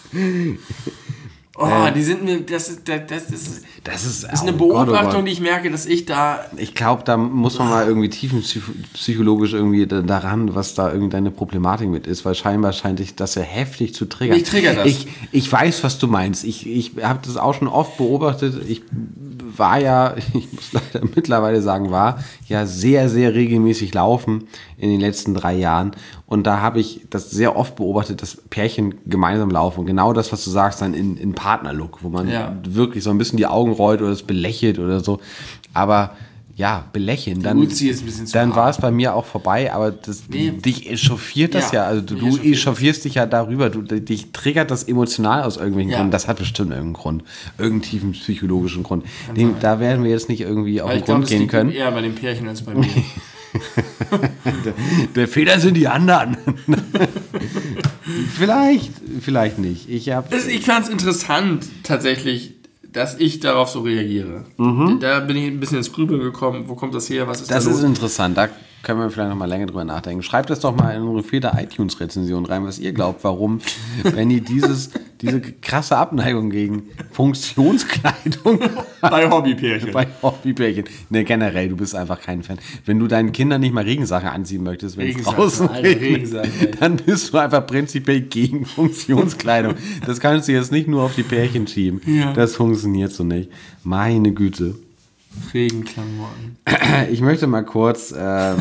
Die sind mir, das ist eine Beobachtung, die ich merke, dass ich da... Ich glaube, da muss man mal irgendwie tiefenpsychologisch irgendwie daran, was da irgendwie deine Problematik mit ist, weil scheinbar scheint dich das ja heftig zu triggern. Mich triggert das. Ich weiß, was du meinst. Ich habe das auch schon oft beobachtet. Ich muss leider mittlerweile sagen, war ja sehr, sehr regelmäßig laufen in den letzten 3 Jahren. Und da habe ich das sehr oft beobachtet, dass Pärchen gemeinsam laufen. Und genau das, was du sagst, dann in Partnerlook, wo man wirklich so ein bisschen die Augen rollt oder es belächelt oder so. Aber ja, belächeln. Dann war es bei mir auch vorbei, aber dich echauffiert das ja. Also du echauffierst dich ja darüber. Dich triggert das emotional aus irgendwelchen Gründen. Das hat bestimmt irgendeinen Grund. Irgendeinen tiefen psychologischen Grund. Da werden wir jetzt nicht irgendwie auf den Grund gehen können. Eher bei den Pärchen als bei mir. Der Fehler sind die anderen. Vielleicht nicht. Ich fand es interessant, tatsächlich, dass ich darauf so reagiere. Da bin ich ein bisschen ins Grübeln gekommen. Wo kommt das her? Was ist das da los? Das ist interessant. Da können wir vielleicht noch mal länger drüber nachdenken. Schreibt das doch mal in unsere 4. iTunes-Rezension rein, was ihr glaubt, warum, wenn ihr diese krasse Abneigung gegen Funktionskleidung bei Hobbypärchen. Ne, generell, du bist einfach kein Fan. Wenn du deinen Kindern nicht mal Regensachen anziehen möchtest, wenn es draußen regnet, dann bist du einfach prinzipiell gegen Funktionskleidung. Das kannst du jetzt nicht nur auf die Pärchen schieben. Ja. Das funktioniert so nicht. Meine Güte. Regenklamotten. Ich möchte mal kurz was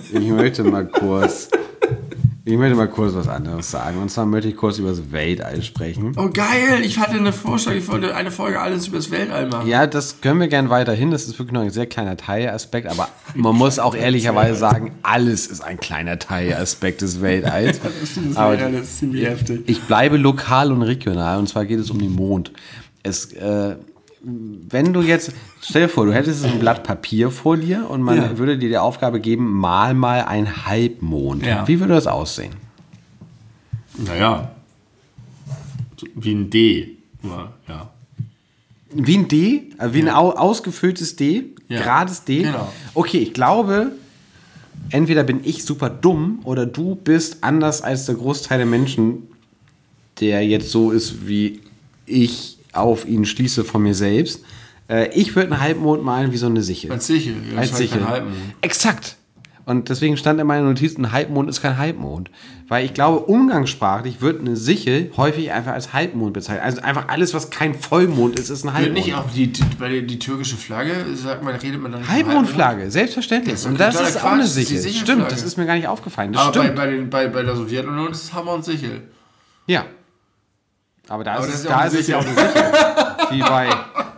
anderes sagen. Und zwar möchte ich kurz über das Weltall sprechen. Oh geil, ich hatte eine Vorschlag, ich wollte eine Folge alles über das Weltall machen. Ja, das können wir gern weiterhin. Das ist wirklich noch ein sehr kleiner Teilaspekt, aber man muss auch ehrlicherweise sagen, alles ist ein kleiner Teilaspekt des Weltalls. Das ist ziemlich heftig. Ich bleibe lokal und regional, und zwar geht es um den Mond. Wenn du jetzt, stell dir vor, du hättest ein Blatt Papier vor dir und man würde dir die Aufgabe geben, mal einen Halbmond. Ja. Wie würde das aussehen? Naja, wie ein D. Ja. Wie ein D? Wie ein ausgefülltes D? Ja. Gerades D? Genau. Okay, ich glaube, entweder bin ich super dumm oder du bist anders als der Großteil der Menschen, der jetzt so ist, wie ich auf ihn schließe von mir selbst. Ich würde einen Halbmond malen wie so eine Sichel. Als Sichel. Als Sichel. Exakt. Und deswegen stand in meiner Notiz, ein Halbmond ist kein Halbmond. Weil ich glaube, umgangssprachlich wird eine Sichel häufig einfach als Halbmond bezeichnet. Also einfach alles, was kein Vollmond ist, ist ein Halbmond. Wird nicht auch bei die türkische Flagge, redet man dann nicht Halbmondflagge, selbstverständlich. Und das ist auch eine Sichel. Stimmt, das ist mir gar nicht aufgefallen. Das aber stimmt. bei der Sowjetunion ist es Hammer und Sichel. Da ist es ja auch eine Sichel.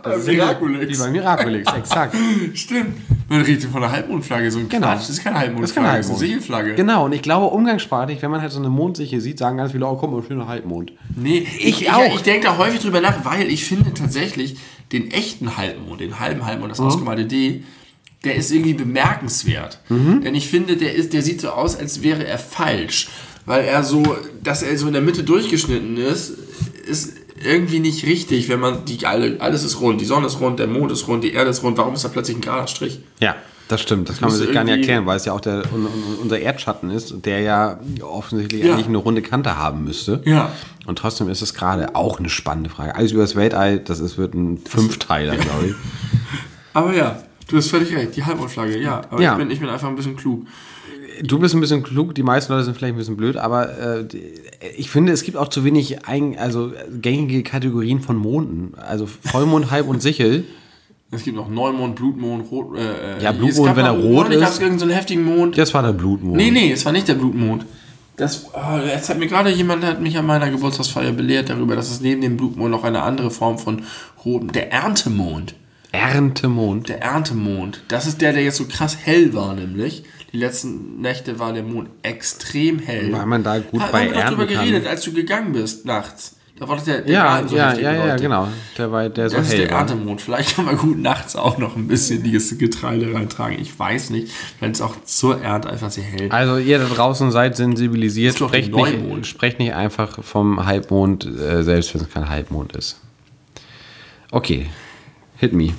Das ist Miraculix. Wie bei Miraculix, exakt. Stimmt. Man redet von einer Halbmondflagge, so ein Genau. Quatsch. Das ist keine Halbmondflagge, das ist eine Sichelflagge. Genau, und ich glaube, umgangssprachlich, wenn man halt so eine Mondsichel sieht, sagen ganz viele, oh, guck mal, schöner Halbmond. Nee, ich denke da häufig drüber nach, weil ich finde tatsächlich den echten Halbmond, den halben Halbmond, das ausgemalte D, der ist irgendwie bemerkenswert. Denn ich finde, der sieht so aus, als wäre er falsch. Weil dass er so in der Mitte durchgeschnitten ist irgendwie nicht richtig, wenn man alles ist rund, die Sonne ist rund, der Mond ist rund, die Erde ist rund, warum ist da plötzlich ein gerader Strich? Ja, das stimmt, das kann man sich gar nicht erklären, weil es ja auch unser Erdschatten ist, der ja offensichtlich eigentlich eine runde Kante haben müsste. Ja. Und trotzdem ist es gerade auch eine spannende Frage. Alles über das Weltall, wird ein Fünfteiler, glaube ich. Aber ja, du hast völlig recht, die Halbmondflagge, ja. Aber ja. Ich bin einfach ein bisschen klug. Du bist ein bisschen klug, die meisten Leute sind vielleicht ein bisschen blöd, aber ich finde, es gibt auch zu wenig gängige Kategorien von Monden. Also Vollmond, Halb und Sichel. Es gibt noch Neumond, Blutmond, Rot. Blutmond, wenn er rot ist. Gab es irgendeinen heftigen Mond? Das war der Blutmond. Nee, es war nicht der Blutmond. Jetzt hat mir gerade jemand an meiner Geburtstagsfeier belehrt darüber, dass es neben dem Blutmond noch eine andere Form von roten, der Erntemond. Der Erntemond. Das ist der jetzt so krass hell war, nämlich. Die letzten Nächte war der Mond extrem hell. Weil man da gut bei ernten kann. Haben wir darüber geredet, als du gegangen bist nachts. Da war das der ja, genau. Der so das hell ist der war. Erntemond. Vielleicht kann man gut nachts auch noch ein bisschen dieses Getreide reintragen. Ich weiß nicht. Vielleicht ist auch zur Ernte einfach sehr hell. Also ihr da draußen seid sensibilisiert. Sprecht nicht einfach vom Halbmond, selbst wenn es kein Halbmond ist. Okay. Hit me.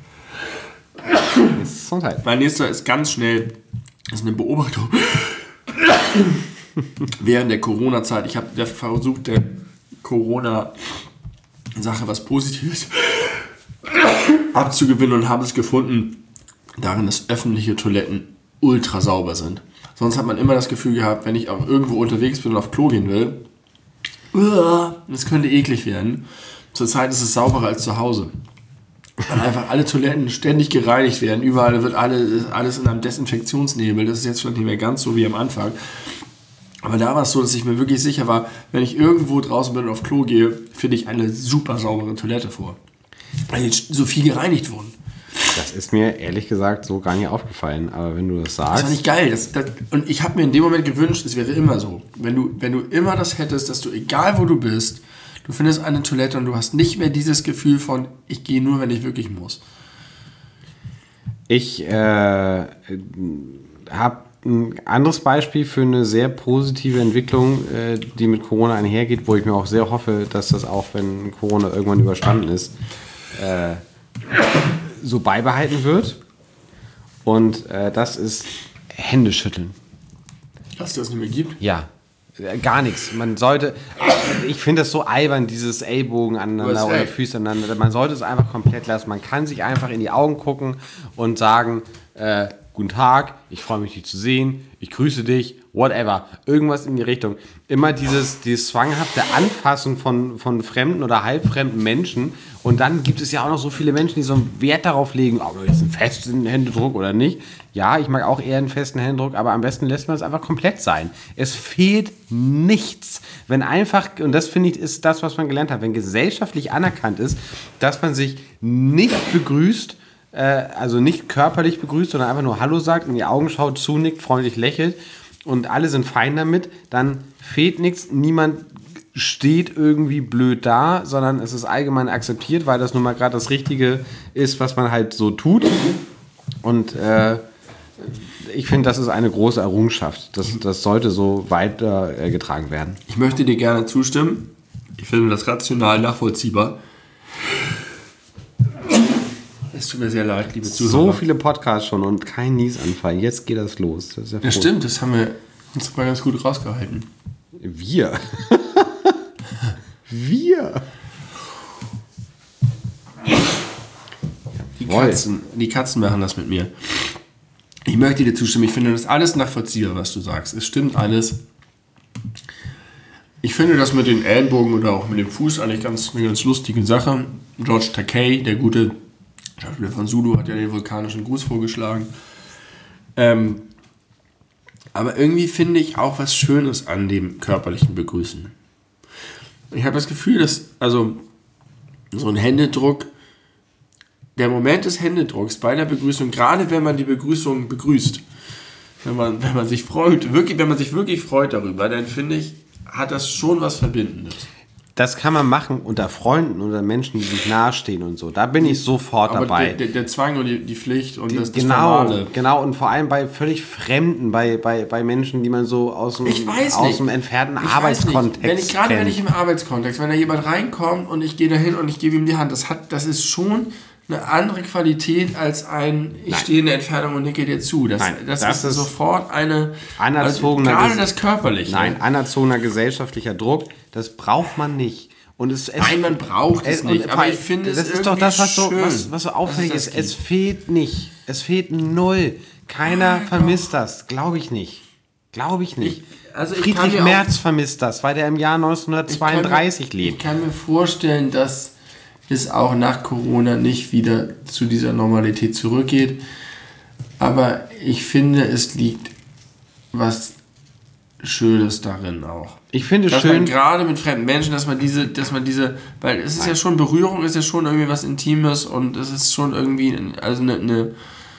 Mein nächster ist ganz schnell. Das ist eine Beobachtung. Während der Corona-Zeit. Ich habe versucht, der Corona-Sache was Positives abzugewinnen und habe es gefunden, darin, dass öffentliche Toiletten ultra sauber sind. Sonst hat man immer das Gefühl gehabt, wenn ich auch irgendwo unterwegs bin und auf Klo gehen will, das könnte eklig werden. Zurzeit ist es sauberer als zu Hause. Weil einfach alle Toiletten ständig gereinigt werden. Überall wird alles in einem Desinfektionsnebel. Das ist jetzt vielleicht nicht mehr ganz so wie am Anfang. Aber da war es so, dass ich mir wirklich sicher war, wenn ich irgendwo draußen bin und auf Klo gehe, finde ich eine super saubere Toilette vor. Weil jetzt so viel gereinigt wurden. Das ist mir ehrlich gesagt so gar nicht aufgefallen. Aber wenn du das sagst... Das war nicht geil. Und ich habe mir in dem Moment gewünscht, es wäre immer so. Wenn du immer das hättest, dass du, egal wo du bist, du findest eine Toilette und du hast nicht mehr dieses Gefühl von, ich gehe nur, wenn ich wirklich muss. Ich habe ein anderes Beispiel für eine sehr positive Entwicklung, die mit Corona einhergeht, wo ich mir auch sehr hoffe, dass das auch, wenn Corona irgendwann überstanden ist, so beibehalten wird. Und das ist Händeschütteln. Dass es das nicht mehr gibt? Ja. Gar nichts. Man sollte, ich finde das so albern, dieses Ellbogen aneinander oder Füße aneinander. Man sollte es einfach komplett lassen. Man kann sich einfach in die Augen gucken und sagen, guten Tag, ich freue mich, dich zu sehen, ich grüße dich, whatever. Irgendwas in die Richtung. Immer dieses zwanghafte Anfassen von fremden oder halbfremden Menschen. Und dann gibt es ja auch noch so viele Menschen, die so einen Wert darauf legen, ob das einen festen Händedruck oder nicht. Ja, ich mag auch eher einen festen Händedruck, aber am besten lässt man es einfach komplett sein. Es fehlt nichts. Wenn einfach, und das finde ich, ist das, was man gelernt hat, wenn gesellschaftlich anerkannt ist, dass man sich nicht begrüßt, also nicht körperlich begrüßt, sondern einfach nur Hallo sagt, in die Augen schaut, zunickt, freundlich lächelt und alle sind fein damit, dann fehlt nichts, niemand steht irgendwie blöd da, sondern es ist allgemein akzeptiert, weil das nun mal gerade das Richtige ist, was man halt so tut. Und ich finde, das ist eine große Errungenschaft. Das sollte so weitergetragen werden. Ich möchte dir gerne zustimmen. Ich finde das rational nachvollziehbar. Es tut mir sehr leid, liebe Zuhörer. So viele Podcasts schon und kein Niesanfall. Jetzt geht das los. Das ist ja stimmt, das haben wir uns mal ganz gut rausgehalten. Wir. Die Katzen machen das mit mir. Ich möchte dir zustimmen. Ich finde das alles nachvollziehbar, was du sagst. Es stimmt alles. Ich finde das mit den Ellenbogen oder auch mit dem Fuß eigentlich eine ganz lustige Sache. George Takei, der gute Schauspieler von Zulu, hat ja den vulkanischen Gruß vorgeschlagen. Aber irgendwie finde ich auch was Schönes an dem körperlichen Ich habe das Gefühl, dass so ein Händedruck der Moment des Händedrucks bei der Begrüßung, gerade wenn man die Begrüßung begrüßt, wenn man sich freut, wenn man sich wirklich freut darüber, dann finde ich, hat das schon was Verbindendes. Das kann man machen unter Freunden oder Menschen, die sich nahestehen und so. Da bin ich sofort dabei. Der Zwang und die Pflicht und das Formale. Genau, und vor allem bei völlig Fremden, bei Menschen, die man so aus dem entfernten Arbeitskontext kennt. Wenn ich im Arbeitskontext, wenn da jemand reinkommt und ich gehe da hin und ich gebe ihm die Hand, das ist schon eine andere Qualität als ich stehe in der Entfernung und nicke dir zu. Das ist sofort eine anerzogener, gerade das Körperliche. Anerzogener gesellschaftlicher Druck, das braucht man nicht. Nein, man braucht es nicht, aber ich finde es irgendwie schön. Das ist doch das, was so auffällig ist. Es fehlt nicht. Es fehlt null. Keiner vermisst das. Glaube ich nicht. Friedrich Merz vermisst das, weil der im Jahr 1932 lebt. Ich kann mir vorstellen, dass es auch nach Corona nicht wieder zu dieser Normalität zurückgeht. Aber ich finde, es liegt was Schönes darin auch. Ich finde es schön, gerade mit fremden Menschen, dass man diese, weil es ist ja schon Berührung, ist ja schon irgendwie was Intimes und es ist schon irgendwie eine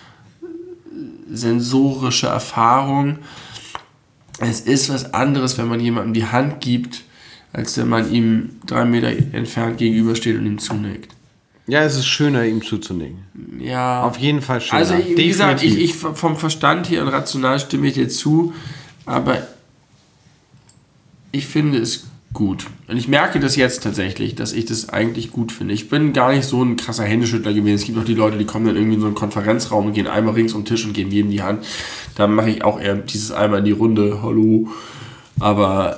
sensorische Erfahrung. Es ist was anderes, wenn man jemandem die Hand gibt, als wenn man ihm 3 Meter entfernt gegenübersteht und ihm zunickt. Ja, es ist schöner, ihm zuzunicken. Ja. Auf jeden Fall schöner. Also, wie gesagt, ich vom Verstand her und rational stimme ich dir zu, aber ich finde es gut. Und ich merke das jetzt tatsächlich, dass ich das eigentlich gut finde. Ich bin gar nicht so ein krasser Händeschüttler gewesen. Es gibt auch die Leute, die kommen dann irgendwie in so einen Konferenzraum und gehen einmal rings um den Tisch und geben jedem die Hand. Da mache ich auch eher dieses einmal in die Runde, hallo. Aber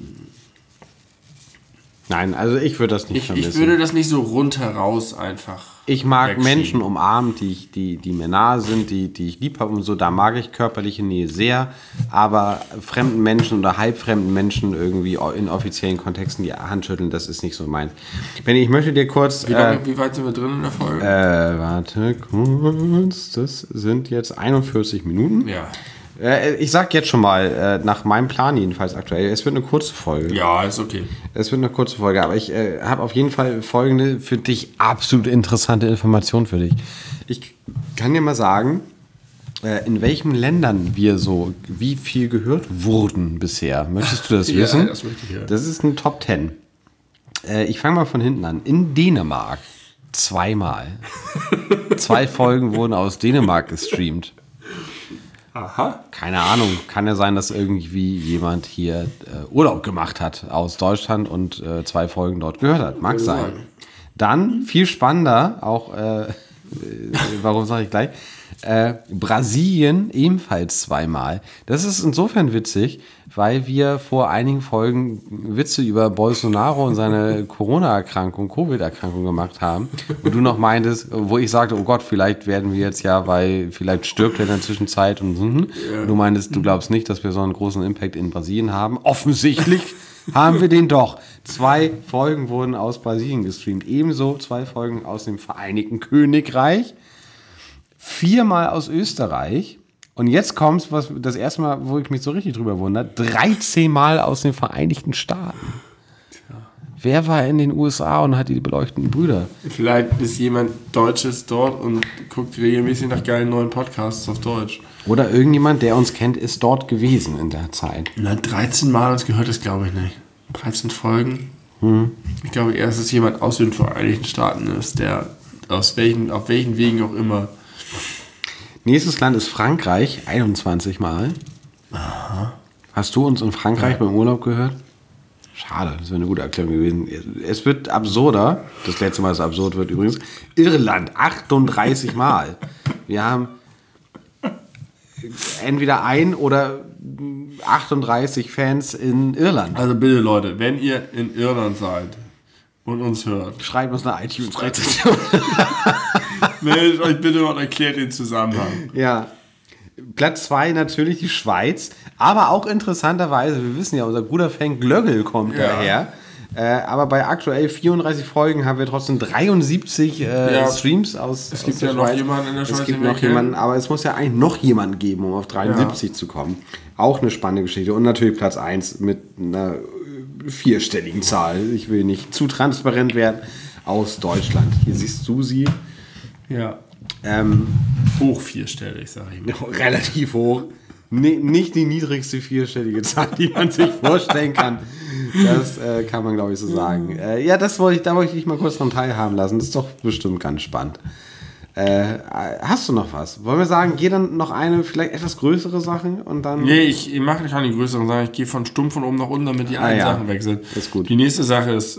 nein, also ich würde das nicht vermissen. Ich würde das nicht so rundheraus einfach. Ich mag Menschen umarmen, die mir nahe sind, die ich lieb habe und so. Da mag ich körperliche Nähe sehr. Aber fremden Menschen oder halbfremden Menschen irgendwie in offiziellen Kontexten die Hand schütteln, das ist nicht so meins. Benni, ich möchte dir kurz... Wie weit sind wir drin in der Folge? Warte kurz. Das sind jetzt 41 Minuten. Ja. Ich sag jetzt schon mal, nach meinem Plan jedenfalls aktuell, es wird eine kurze Folge. Ja, ist okay. Es wird eine kurze Folge, aber ich habe auf jeden Fall folgende für dich absolut interessante Information für dich. Ich kann dir mal sagen, in welchen Ländern wir so wie viel gehört wurden bisher. Möchtest du das wissen? Ja, das möchte ich, ja. Das ist ein Top 10. Ich fange mal von hinten an. In Dänemark 2-mal. 2 Folgen wurden aus Dänemark gestreamt. Aha. Keine Ahnung, kann ja sein, dass irgendwie jemand hier Urlaub gemacht hat aus Deutschland und 2 Folgen dort gehört hat. Mag sein. Dann, viel spannender, auch, warum sage ich gleich, Brasilien ebenfalls 2-mal. Das ist insofern witzig, weil wir vor einigen Folgen Witze über Bolsonaro und seine Corona-Erkrankung, Covid-Erkrankung gemacht haben. Und du noch meintest, wo ich sagte, oh Gott, vielleicht werden wir jetzt weil vielleicht stirbt er in der Zwischenzeit. Und du meintest, du glaubst nicht, dass wir so einen großen Impact in Brasilien haben. Offensichtlich haben wir den doch. 2 Folgen wurden aus Brasilien gestreamt. Ebenso 2 Folgen aus dem Vereinigten Königreich. 4-mal aus Österreich. Und jetzt kommt's, das erste Mal, wo ich mich so richtig drüber wundere, 13-mal aus den Vereinigten Staaten. Tja. Wer war in den USA und hat die beleuchteten Brüder? Vielleicht ist jemand Deutsches dort und guckt regelmäßig nach geilen neuen Podcasts auf Deutsch. Oder irgendjemand, der uns kennt, ist dort gewesen in der Zeit. 13 Mal uns gehört das, glaube ich, nicht. 13 Folgen. Ich glaube eher, dass es jemand aus den Vereinigten Staaten ist, der auf welchen Wegen auch immer. Nächstes Land ist Frankreich, 21 Mal. Aha. Hast du uns in Frankreich beim Urlaub gehört? Schade, das wäre eine gute Erklärung gewesen. Es wird absurder. Das letzte Mal, dass es absurd wird übrigens. Irland, 38 Mal. Wir haben entweder 1 oder 38 Fans in Irland. Also bitte Leute, wenn ihr in Irland seid und uns hört, schreibt uns eine iTunes-Rezension. Meldet euch bitte und erklärt den Zusammenhang. Ja. Platz 2 natürlich die Schweiz, aber auch interessanterweise, wir wissen ja, unser guter Fan Glöggel kommt daher. Aber bei aktuell 34 Folgen haben wir trotzdem 73 Streams aus Es gibt aus ja der noch Schweiz. jemanden in der Schweiz. Es gibt noch jemanden, aber es muss ja eigentlich noch jemanden geben, um auf 73 zu kommen. Auch eine spannende Geschichte. Und natürlich Platz 1 mit einer 4-stelligen Zahl. Ich will nicht zu transparent werden. Aus Deutschland. Hier siehst du sie. Ja. Hoch vierstellig, sag ich mal. Relativ hoch. Nicht die niedrigste vierstellige Zahl, die man sich vorstellen kann. Das kann man, glaube ich, so sagen. Ja, da wollte ich dich mal kurz dran teilhaben lassen. Das ist doch bestimmt ganz spannend. Hast du noch was? Wollen wir sagen, geh dann noch eine, vielleicht etwas größere Sache und dann... Nee, ich mache nicht keine größeren Sachen. Ich gehe von stumpf von oben nach unten, damit die einen Sachen weg sind. Ist gut. Die nächste Sache ist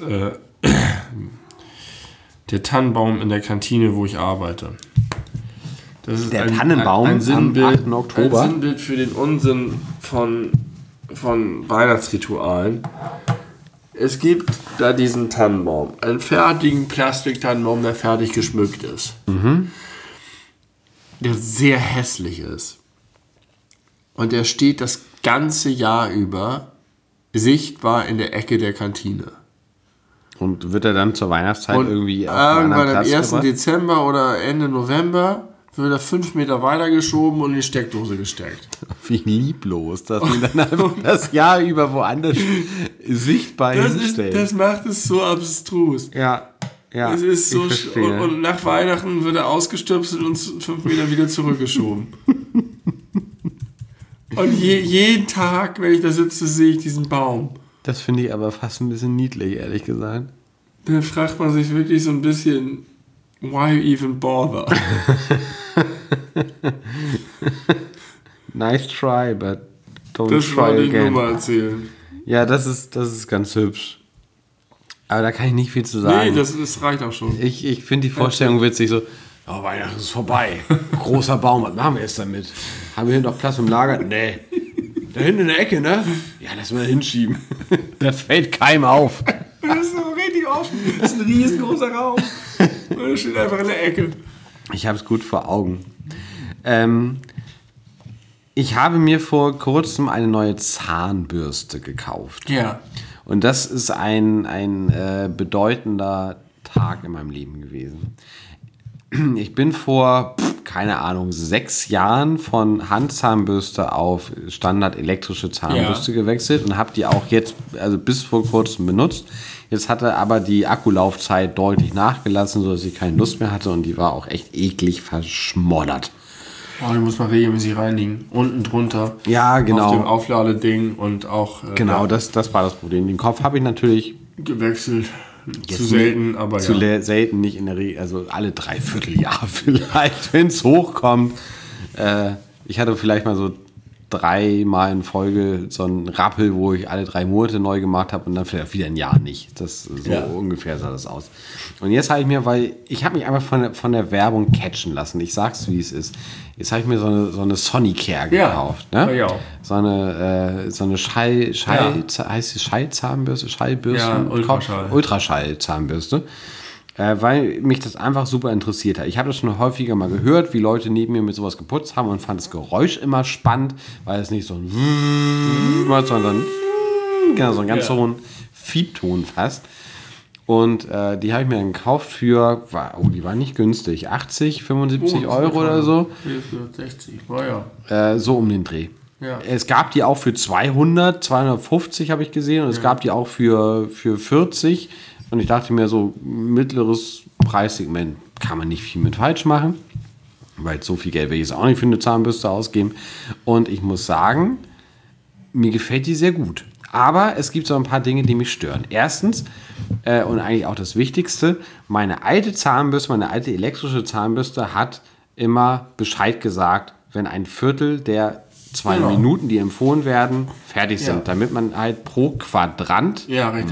der Tannenbaum in der Kantine, wo ich arbeite. Das ist der Tannenbaum ein Sinnbild, am 8. Oktober. Ein Sinnbild für den Unsinn von Weihnachtsritualen. Es gibt da diesen Tannenbaum, einen fertigen Plastiktannenbaum, der fertig geschmückt ist. Der sehr hässlich ist. Und der steht das ganze Jahr über sichtbar in der Ecke der Kantine. Und wird er dann zur Weihnachtszeit Und irgendwie auf irgendwann am Platz 1. gebracht? Dezember oder Ende November wird er 5 Meter weiter geschoben und in die Steckdose gesteckt. Wie lieblos, dass man dann einfach das Jahr über woanders sichtbar hinstellt. Das macht es so abstrus. Ja. Es ist so und nach Weihnachten wird er ausgestöpselt und 5 Meter wieder zurückgeschoben. Und jeden Tag, wenn ich da sitze, sehe ich diesen Baum. Das finde ich aber fast ein bisschen niedlich, ehrlich gesagt. Da fragt man sich wirklich so ein bisschen, why even bother? Nice try, but don't Das try wollte ich nur again. mal erzählen. Ja, das ist ganz hübsch. Aber da kann ich nicht viel zu sagen. Nee, das reicht auch schon. Ich finde die Vorstellung witzig so, oh, Weihnachten ist vorbei. Großer Baum, was machen wir jetzt damit? Haben wir hier noch Platz im Lager? Nee. Da hinten in der Ecke, ne? Ja, lass mal hinschieben. Das fällt keinem auf. Das ist so richtig offen. Das ist ein riesengroßer Raum. Und er steht einfach in der Ecke. Ich habe es gut vor Augen. Ich habe mir vor kurzem eine neue Zahnbürste gekauft. Ja. Und das ist ein bedeutender Tag in meinem Leben gewesen. Ich bin vor, keine Ahnung, 6 Jahren von Handzahnbürste auf Standard elektrische Zahnbürste gewechselt und habe die auch jetzt, also bis vor kurzem benutzt. Jetzt hatte aber die Akkulaufzeit deutlich nachgelassen, sodass ich keine Lust mehr hatte und die war auch echt eklig verschmoddert. Oh, die muss man regelmäßig reinigen. Unten drunter. Ja, genau. Auf dem Aufladeding und auch Genau, das war das Problem. Den Kopf habe ich natürlich gewechselt. Zu selten, aber zu ja. Selten, nicht in der Regel, also alle 3/4 Jahre vielleicht, wenn es hochkommt. Ich hatte vielleicht mal so 3 Mal in Folge so einen Rappel, wo ich alle 3 Monate neu gemacht habe und dann vielleicht wieder ein Jahr nicht. So ungefähr sah das aus. Und jetzt habe ich mir, weil ich habe mich einfach von der Werbung catchen lassen. Ich sag's, wie es ist. Jetzt habe ich mir so eine Sonicare gekauft. Ne? Ja. So eine heißt die Schallzahnbürste? Schallbürste? Ja, Ultraschall. Ultraschall-Zahnbürste. Weil mich das einfach super interessiert hat. Ich habe das schon häufiger mal gehört, wie Leute neben mir mit sowas geputzt haben und fand das Geräusch immer spannend, weil es nicht so ein macht, sondern so einen ganz hohen Fiebton fast. Und die habe ich mir dann gekauft für, die war nicht günstig, 80, 75 Euro oder so. 60, war ja. So um den Dreh. Ja. Es gab die auch für 200, 250 habe ich gesehen und es gab die auch für 40. Und ich dachte mir so, mittleres Preissegment kann man nicht viel mit falsch machen, weil so viel Geld will ich jetzt auch nicht für eine Zahnbürste ausgeben. Und ich muss sagen, mir gefällt die sehr gut. Aber es gibt so ein paar Dinge, die mich stören. Erstens, und eigentlich auch das Wichtigste, meine alte elektrische Zahnbürste hat immer Bescheid gesagt, wenn ein Viertel der 2 Minuten, die empfohlen werden, fertig sind, damit man halt pro Quadrant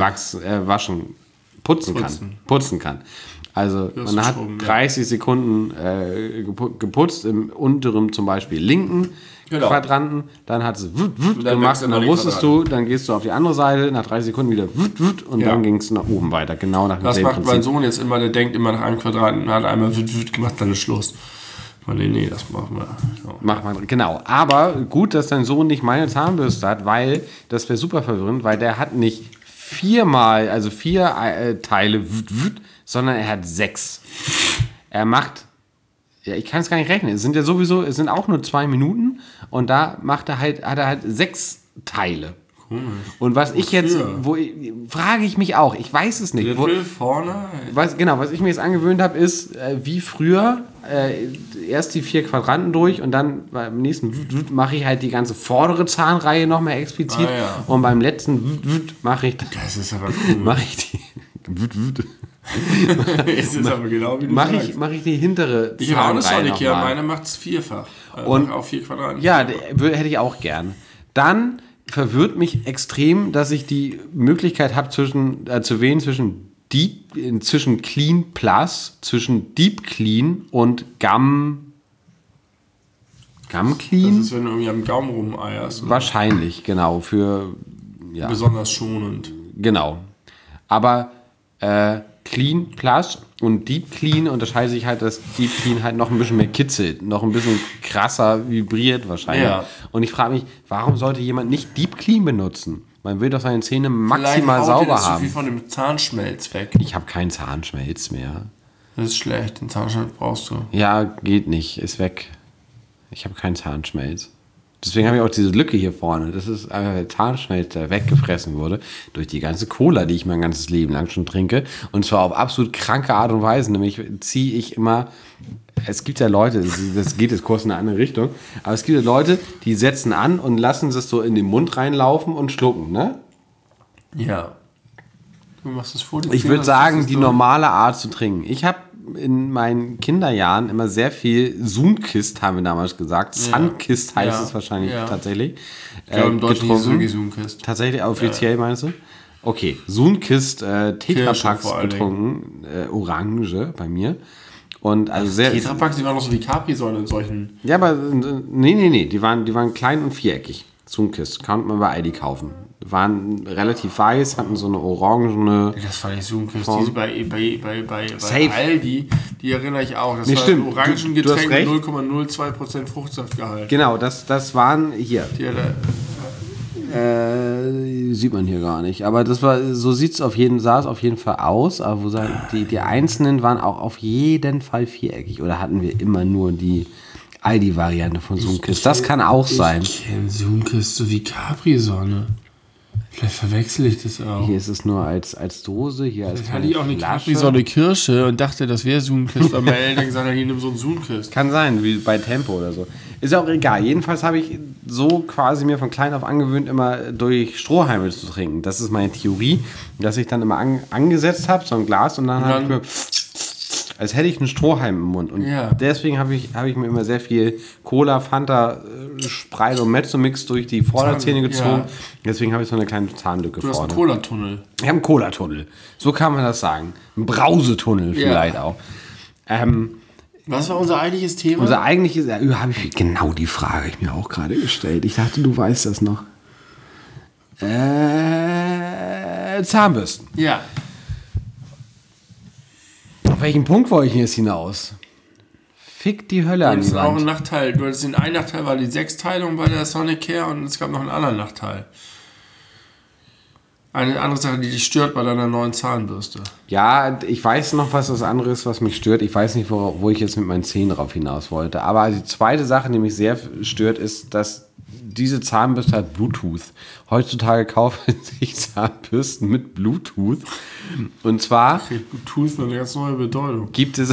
putzen kann. Also man hat 30 Sekunden geputzt im unteren, zum Beispiel linken Quadranten, dann hat es gemacht und dann wusstest du, dann gehst du auf die andere Seite, nach 30 Sekunden wieder und dann ging es nach oben weiter, genau nach dem Das selben macht Prinzip. mein Sohn jetzt immer, der denkt immer nach einem Quadrat, hat einmal gemacht, dann ist Schluss. Nee, das machen wir. So. Macht man, genau. Aber gut, dass dein Sohn nicht meine Zahnbürste hat, weil das wäre super verwirrend, weil der hat nicht 4 Teile, sondern er hat 6. Er macht, ich kann es gar nicht rechnen, es sind auch nur 2 Minuten und da hat er halt 6 Teile. Komisch. Und was ich jetzt, Wofür? frage ich mich auch, ich weiß es nicht. Drittel vorne? Was ich mir jetzt angewöhnt habe, ist, wie früher, erst die 4 Quadranten durch und dann beim nächsten mache ich halt die ganze vordere Zahnreihe noch mehr explizit. Ah, ja. Und beim letzten mache ich Das ist aber cool. mache ich die Es ist aber genau wie du mache sagst. ich die hintere Ich habe auch eine Zahnreihe Sonic hier, noch mal. meine macht es vierfach. Und- auf 4 Quadranten. Ja, hätte ich auch gern. Dann verwirrt mich extrem, dass ich die Möglichkeit habe, zu wählen zwischen Clean Plus, zwischen Deep Clean und Gum Das Clean. ist, wenn du irgendwie am Gaumen rumeierst. Wahrscheinlich, genau, Besonders schonend. genau. Aber Clean Plus und Deep Clean unterscheidet sich halt, dass Deep Clean halt noch ein bisschen mehr kitzelt, noch ein bisschen krasser vibriert wahrscheinlich. Ja. Und ich frage mich, warum sollte jemand nicht Deep Clean benutzen? Man will doch seine Zähne maximal Vielleicht haut dir sauber das zu haben. viel von dem Zahnschmelz weg. Ich habe keinen Zahnschmelz mehr. Das ist schlecht, den Zahnschmelz brauchst du. Ja, geht nicht, ist weg. Ich habe keinen Zahnschmelz. Deswegen habe ich auch diese Lücke hier vorne. Das ist einfach der Zahnschmelz, der weggefressen wurde durch die ganze Cola, die ich mein ganzes Leben lang schon trinke. Und zwar auf absolut kranke Art und Weise. Nämlich ziehe ich immer. Es gibt ja Leute, das geht jetzt kurz in eine andere Richtung, aber es gibt ja Leute, die setzen an und lassen es so in den Mund reinlaufen und schlucken, ne? Ja. Du machst es vor die Ich Zähne, würde sagen, das ist die so- normale Art zu trinken. Ich habe in meinen Kinderjahren immer sehr viel Sunkist, haben wir damals gesagt. Sunkist heißt Ja. es wahrscheinlich Ja. tatsächlich. Ich glaube, im Deutschen hieß es getrunken. wirklich Zoomkist. Tatsächlich, offiziell meinst du? Okay, Sunkist Tetrapacks vor allen getrunken, Orange bei mir. Und also sehr. Tetrapacks, die waren noch so wie Capri-Sonne in solchen. Ja, aber nee, die waren klein und viereckig. Sunkist, kann man bei Aldi kaufen. Waren relativ weiß, hatten so eine orangene. Das fand ich Zoomkist. Form. Diese bei Safe. Aldi, die erinnere ich auch. Das Nee, war stimmt. ein Du hast Orangengetränk recht. mit 0,02% Fruchtsaftgehalt. Genau, das waren hier. Die hatte, Sieht man hier gar nicht. Aber das war, so sah es auf jeden Fall aus. Aber die einzelnen waren auch auf jeden Fall viereckig. Oder hatten wir immer nur die Aldi-Variante von Zoomkist? Das kann auch sein. Ich kenne Zoomkist so wie Capri-Sonne. Vielleicht verwechsel ich das auch. Hier ist es nur als Dose, hier als Vielleicht hatte ich auch eine Flasche. Capri-Sonne Kirsche und dachte, das wäre Zoomkist. Aber meine Eltern gesagt haben, hier nimm so einen Zoomkist. Kann sein, wie bei Tempo oder so. Ist ja auch egal. Jedenfalls habe ich so quasi mir von klein auf angewöhnt, immer durch Strohhalme zu trinken. Das ist meine Theorie, dass ich dann immer angesetzt habe, so ein Glas und dann habe ich mir, als hätte ich einen Strohhalm im Mund. Und Ja. deswegen habe ich mir immer sehr viel Cola, Fanta, Sprite und Mezzo-Mix durch die Vorderzähne gezogen. Ja. Deswegen habe ich so eine kleine Zahnlücke Du hast einen vorne. Cola-Tunnel. Ich habe einen Cola-Tunnel. So kann man das sagen. Ein Brausetunnel vielleicht auch. Was war unser eigentliches Thema? Unser eigentliches, habe ich genau die Frage habe ich mir auch gerade gestellt. Ich dachte, du weißt das noch. Zahnbürsten. Ja. Auf welchen Punkt wollte ich jetzt hinaus? Fick die Hölle an Das die ist auch ein Wand. Nachteil. Du hattest den einen Nachteil, war die Sechsteilung bei der Sonic Care und es gab noch einen anderen Nachteil. Eine andere Sache, die dich stört bei deiner neuen Zahnbürste. Ja, ich weiß noch, was das andere ist, was mich stört. Ich weiß nicht, wo ich jetzt mit meinen Zähnen drauf hinaus wollte. Aber die zweite Sache, die mich sehr stört, ist, dass diese Zahnbürste hat Bluetooth. Heutzutage kaufen sich Zahnbürsten mit Bluetooth. Und zwar Bluetooth hat eine ganz neue Bedeutung. gibt es...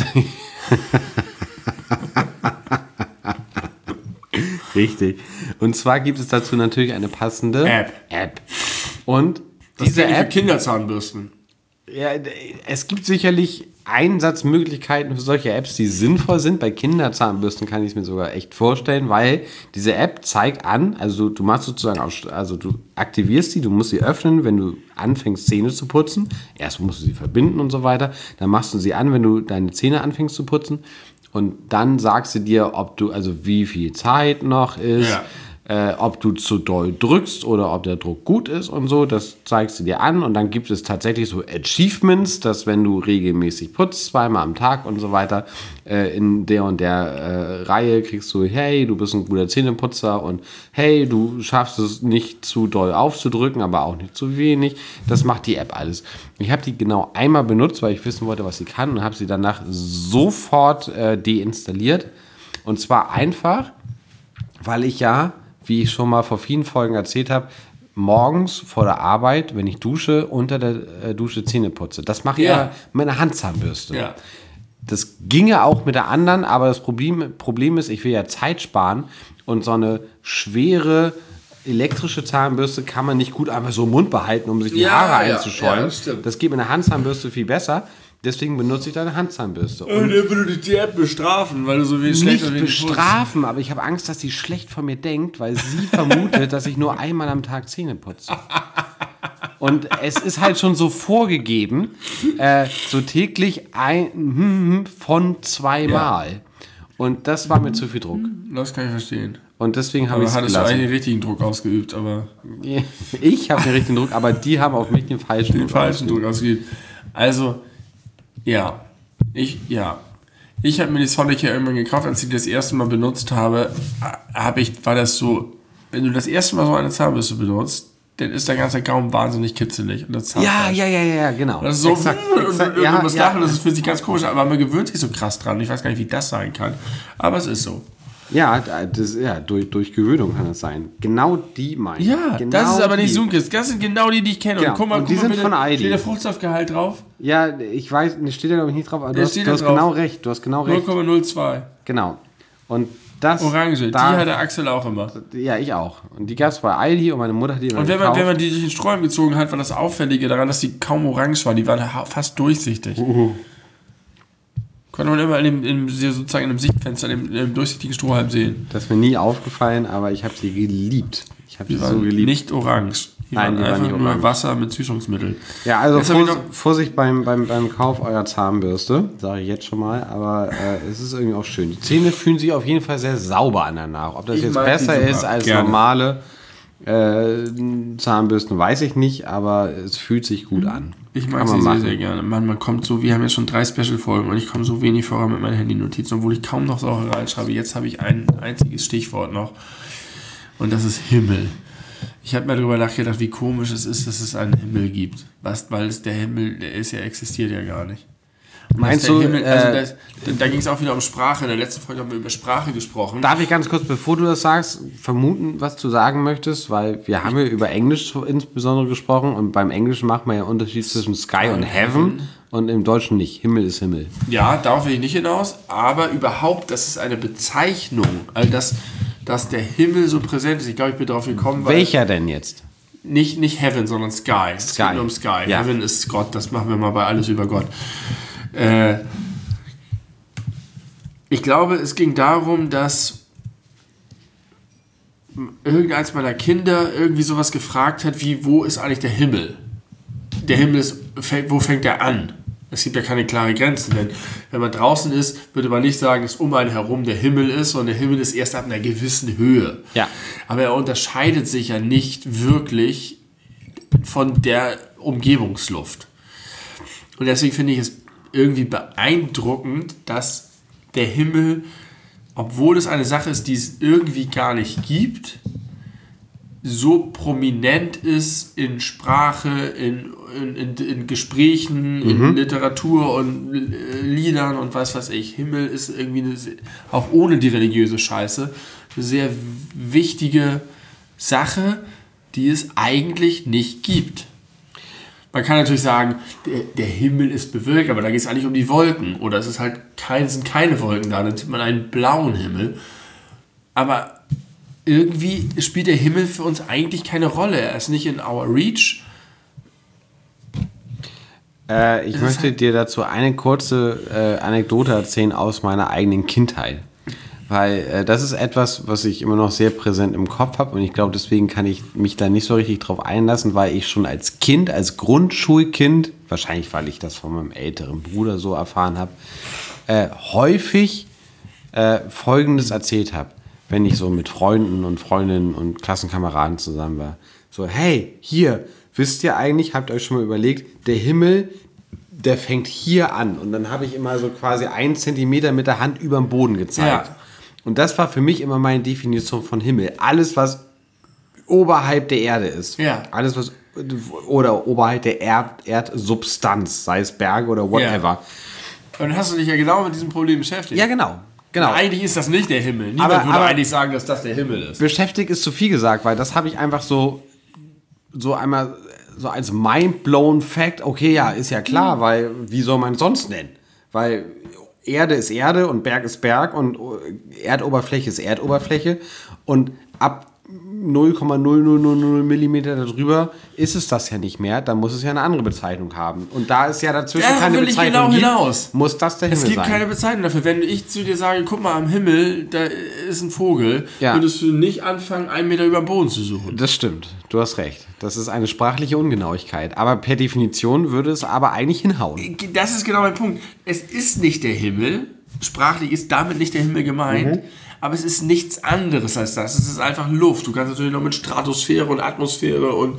Richtig. Und zwar gibt es dazu natürlich eine passende App. Und Das diese kenne ich für App, Kinderzahnbürsten. ja, es gibt sicherlich Einsatzmöglichkeiten für solche Apps, die sinnvoll sind. Bei Kinderzahnbürsten kann ich es mir sogar echt vorstellen, weil diese App zeigt an, also du machst sozusagen auch, also du aktivierst sie, du musst sie öffnen, wenn du anfängst Zähne zu putzen. Erst musst du sie verbinden und so weiter. Dann machst du sie an, wenn du deine Zähne anfängst zu putzen. Und dann sagst sie dir, ob du, also wie viel Zeit noch ist. Ja. Ob du zu doll drückst oder ob der Druck gut ist und so, das zeigst du dir an und dann gibt es tatsächlich so Achievements, dass wenn du regelmäßig putzt, zweimal am Tag und so weiter, in der und der Reihe kriegst du, hey, du bist ein guter Zähneputzer und hey, du schaffst es nicht zu doll aufzudrücken, aber auch nicht zu wenig. Das macht die App alles. Ich habe die genau einmal benutzt, weil ich wissen wollte, was sie kann und habe sie danach sofort deinstalliert und zwar einfach, weil ich ja, wie ich schon mal vor vielen Folgen erzählt habe, morgens vor der Arbeit, wenn ich dusche, unter der Dusche Zähne putze. Das mache ich ja mit einer Handzahnbürste. Ja. Das ginge auch mit der anderen, aber das Problem ist, ich will ja Zeit sparen und so eine schwere elektrische Zahnbürste kann man nicht gut einfach so im Mund behalten, um sich die Haare einzuschäumen. Ja, das geht mit einer Handzahnbürste viel besser. Deswegen benutze ich da eine Handzahnbürste. Und dann würde dich die App bestrafen, weil du so wenig schlecht nicht bestrafen, aber ich habe Angst, dass sie schlecht von mir denkt, weil sie vermutet, dass ich nur einmal am Tag Zähne putze. Und es ist halt schon so vorgegeben, so täglich von 2 Mal. Ja. Und das war mir zu viel Druck. Das kann ich verstehen. Und deswegen habe ich es gelassen. Aber hattest du eigentlich den richtigen Druck ausgeübt, aber... Ich habe den richtigen Druck, aber die haben auf mich den falschen Druck ausgeübt. Also, ja. Ich habe mir die Sonicare irgendwann gekauft, als ich die das erste Mal benutzt habe, war das so, wenn du das erste Mal so eine Zahnbürste benutzt, dann ist der ganze Gaumen wahnsinnig kitzelig. Und das ja, genau. Das ist so, du musst lachen, das fühlt sich ganz komisch an, aber man gewöhnt sich so krass dran. Ich weiß gar nicht, wie das sein kann. Aber es ist so. Ja, durch Gewöhnung kann das sein. Genau die meine ich. Ja, genau, das ist aber nicht Sunkist. Das sind genau die ich kenne. Ja, und die sind von Aldi. Steht der Fruchtsaftgehalt drauf? Ja, ich weiß, steht da glaube ich nicht drauf, aber du hast genau recht. 0,02. Genau. Und das... Orange, die hat der Axel auch immer. Ja, ich auch. Und die gab es bei Aldi und meine Mutter hat die immer gekauft. Und wenn man die durch den Sträumen gezogen hat, war das Auffällige daran, dass die kaum orange waren. Die waren fast durchsichtig. Konnte man immer sozusagen in einem Sichtfenster, in einem durchsichtigen Strohhalm sehen. Das ist mir nie aufgefallen, aber ich habe sie geliebt. Ich habe sie so geliebt. Nicht orange. Die waren nicht nur Wasser mit Süßungsmittel. Ja, also Vorsicht beim Kauf eurer Zahnbürste, sage ich jetzt schon mal, aber es ist irgendwie auch schön. Die Zähne fühlen sich auf jeden Fall sehr sauber an danach. Ob das jetzt besser ist als normale Zahnbürsten, weiß ich nicht, aber es fühlt sich gut an. Ich mag sie sehr, sehr gerne. Man kommt so, wir haben ja schon 3 Special-Folgen und ich komme so wenig voran mit meinen Handy-Notizen, obwohl ich kaum noch Sachen reinschreibe. Jetzt habe ich ein einziges Stichwort noch und das ist Himmel. Ich habe mir darüber nachgedacht, wie komisch es ist, dass es einen Himmel gibt. Weil der Himmel, existiert ja gar nicht. Meinst du, Himmel, da ging es auch wieder um Sprache. In der letzten Folge haben wir über Sprache gesprochen. Darf ich ganz kurz, bevor du das sagst, vermuten, was du sagen möchtest? Weil wir haben ja über Englisch insbesondere gesprochen und beim Englischen macht man ja einen Unterschied zwischen Sky und Heaven und im Deutschen nicht. Himmel ist Himmel. Ja, darauf will ich nicht hinaus, aber überhaupt, das ist eine Bezeichnung, also dass der Himmel so präsent ist. Ich glaube, ich bin darauf gekommen, weil... Welcher denn jetzt? Nicht Heaven, sondern Sky. Es geht nur um Sky. Ja. Heaven ist Gott, das machen wir mal bei Alles über Gott. Ich glaube, es ging darum, dass irgendeins meiner Kinder irgendwie sowas gefragt hat, wie, wo ist eigentlich der Himmel? Der Himmel ist, wo fängt der an? Es gibt ja keine klaren Grenzen, denn wenn man draußen ist, würde man nicht sagen, dass um einen herum der Himmel ist, sondern der Himmel ist erst ab einer gewissen Höhe. Ja. Aber er unterscheidet sich ja nicht wirklich von der Umgebungsluft. Und deswegen finde ich es irgendwie beeindruckend, dass der Himmel, obwohl es eine Sache ist, die es irgendwie gar nicht gibt, so prominent ist in Sprache, in Gesprächen, in Literatur und Liedern und was weiß ich. Himmel ist irgendwie, auch ohne die religiöse Scheiße, eine sehr wichtige Sache, die es eigentlich nicht gibt. Man kann natürlich sagen, der Himmel ist bewölkt, aber da geht es eigentlich um die Wolken. Oder es ist halt sind keine Wolken da, dann sieht man einen blauen Himmel. Aber irgendwie spielt der Himmel für uns eigentlich keine Rolle. Er ist nicht in our reach. Ich möchte dir dazu eine kurze Anekdote erzählen aus meiner eigenen Kindheit. Weil das ist etwas, was ich immer noch sehr präsent im Kopf habe und ich glaube, deswegen kann ich mich da nicht so richtig drauf einlassen, weil ich schon als Kind, als Grundschulkind, wahrscheinlich weil ich das von meinem älteren Bruder so erfahren habe, häufig Folgendes erzählt habe, wenn ich so mit Freunden und Freundinnen und Klassenkameraden zusammen war. So, hey, hier, wisst ihr eigentlich, habt ihr euch schon mal überlegt, der Himmel, der fängt hier an und dann habe ich immer so quasi 1 Zentimeter mit der Hand über den Boden gezeigt. Ja. Und das war für mich immer meine Definition von Himmel. Alles, was oberhalb der Erde ist. Ja. Alles, was oder oberhalb der Erdsubstanz, sei es Berge oder whatever. Ja. Und hast du dich ja genau mit diesem Problem beschäftigt. Ja, genau. Eigentlich ist das nicht der Himmel. Niemand würde eigentlich sagen, dass das der Himmel ist. Beschäftigt ist zu viel gesagt, weil das habe ich einfach so so einmal so als mind-blown Fact, okay, ja, ist ja klar, weil wie soll man es sonst nennen? Weil Erde ist Erde und Berg ist Berg und Erdoberfläche ist Erdoberfläche und ab 0,0000 Millimeter darüber ist es das ja nicht mehr, dann muss es ja eine andere Bezeichnung haben. Und da es ja dazwischen keine Bezeichnung gibt, muss das der Himmel sein. Es gibt keine Bezeichnung dafür. Wenn ich zu dir sage, guck mal am Himmel, da ist ein Vogel, würdest du nicht anfangen, 1 Meter über den Boden zu suchen. Das stimmt, du hast recht. Das ist eine sprachliche Ungenauigkeit. Aber per Definition würde es aber eigentlich hinhauen. Das ist genau mein Punkt. Es ist nicht der Himmel, sprachlich ist damit nicht der Himmel gemeint, aber es ist nichts anderes als das. Es ist einfach Luft. Du kannst natürlich noch mit Stratosphäre und Atmosphäre und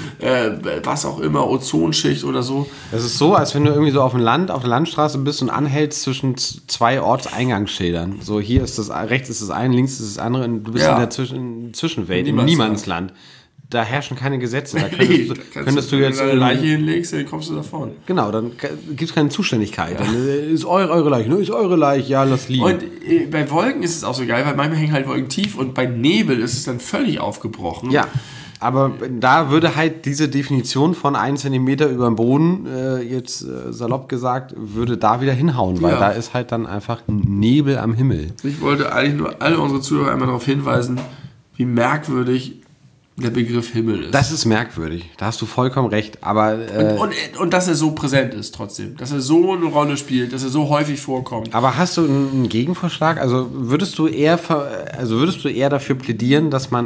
was auch immer, Ozonschicht oder so. Das ist so, als wenn du irgendwie so auf der Landstraße bist und anhältst zwischen 2 Ortseingangsschildern. So, hier ist das, rechts ist das eine, links ist das andere und du bist in der Zwischenwelt, im Niemandsland. Da herrschen keine Gesetze. Da könntest du jetzt eine Leiche hinlegst, dann kommst du davon. Genau, dann gibt es keine Zuständigkeit. Dann ist eure Leiche, ne? Ist eure Leiche, ja, lass liegen. Und bei Wolken ist es auch so geil, weil manchmal hängen halt Wolken tief und bei Nebel ist es dann völlig aufgebrochen. Ja, aber da würde halt diese Definition von 1 Zentimeter über dem Boden, jetzt salopp gesagt, würde da wieder hinhauen, weil da ist halt dann einfach Nebel am Himmel. Ich wollte eigentlich nur alle unsere Zuhörer einmal darauf hinweisen, wie merkwürdig der Begriff Himmel ist. Das ist merkwürdig, da hast du vollkommen recht, aber... Und dass er so präsent ist trotzdem, dass er so eine Rolle spielt, dass er so häufig vorkommt. Aber hast du einen Gegenvorschlag? Also würdest du eher dafür plädieren, dass man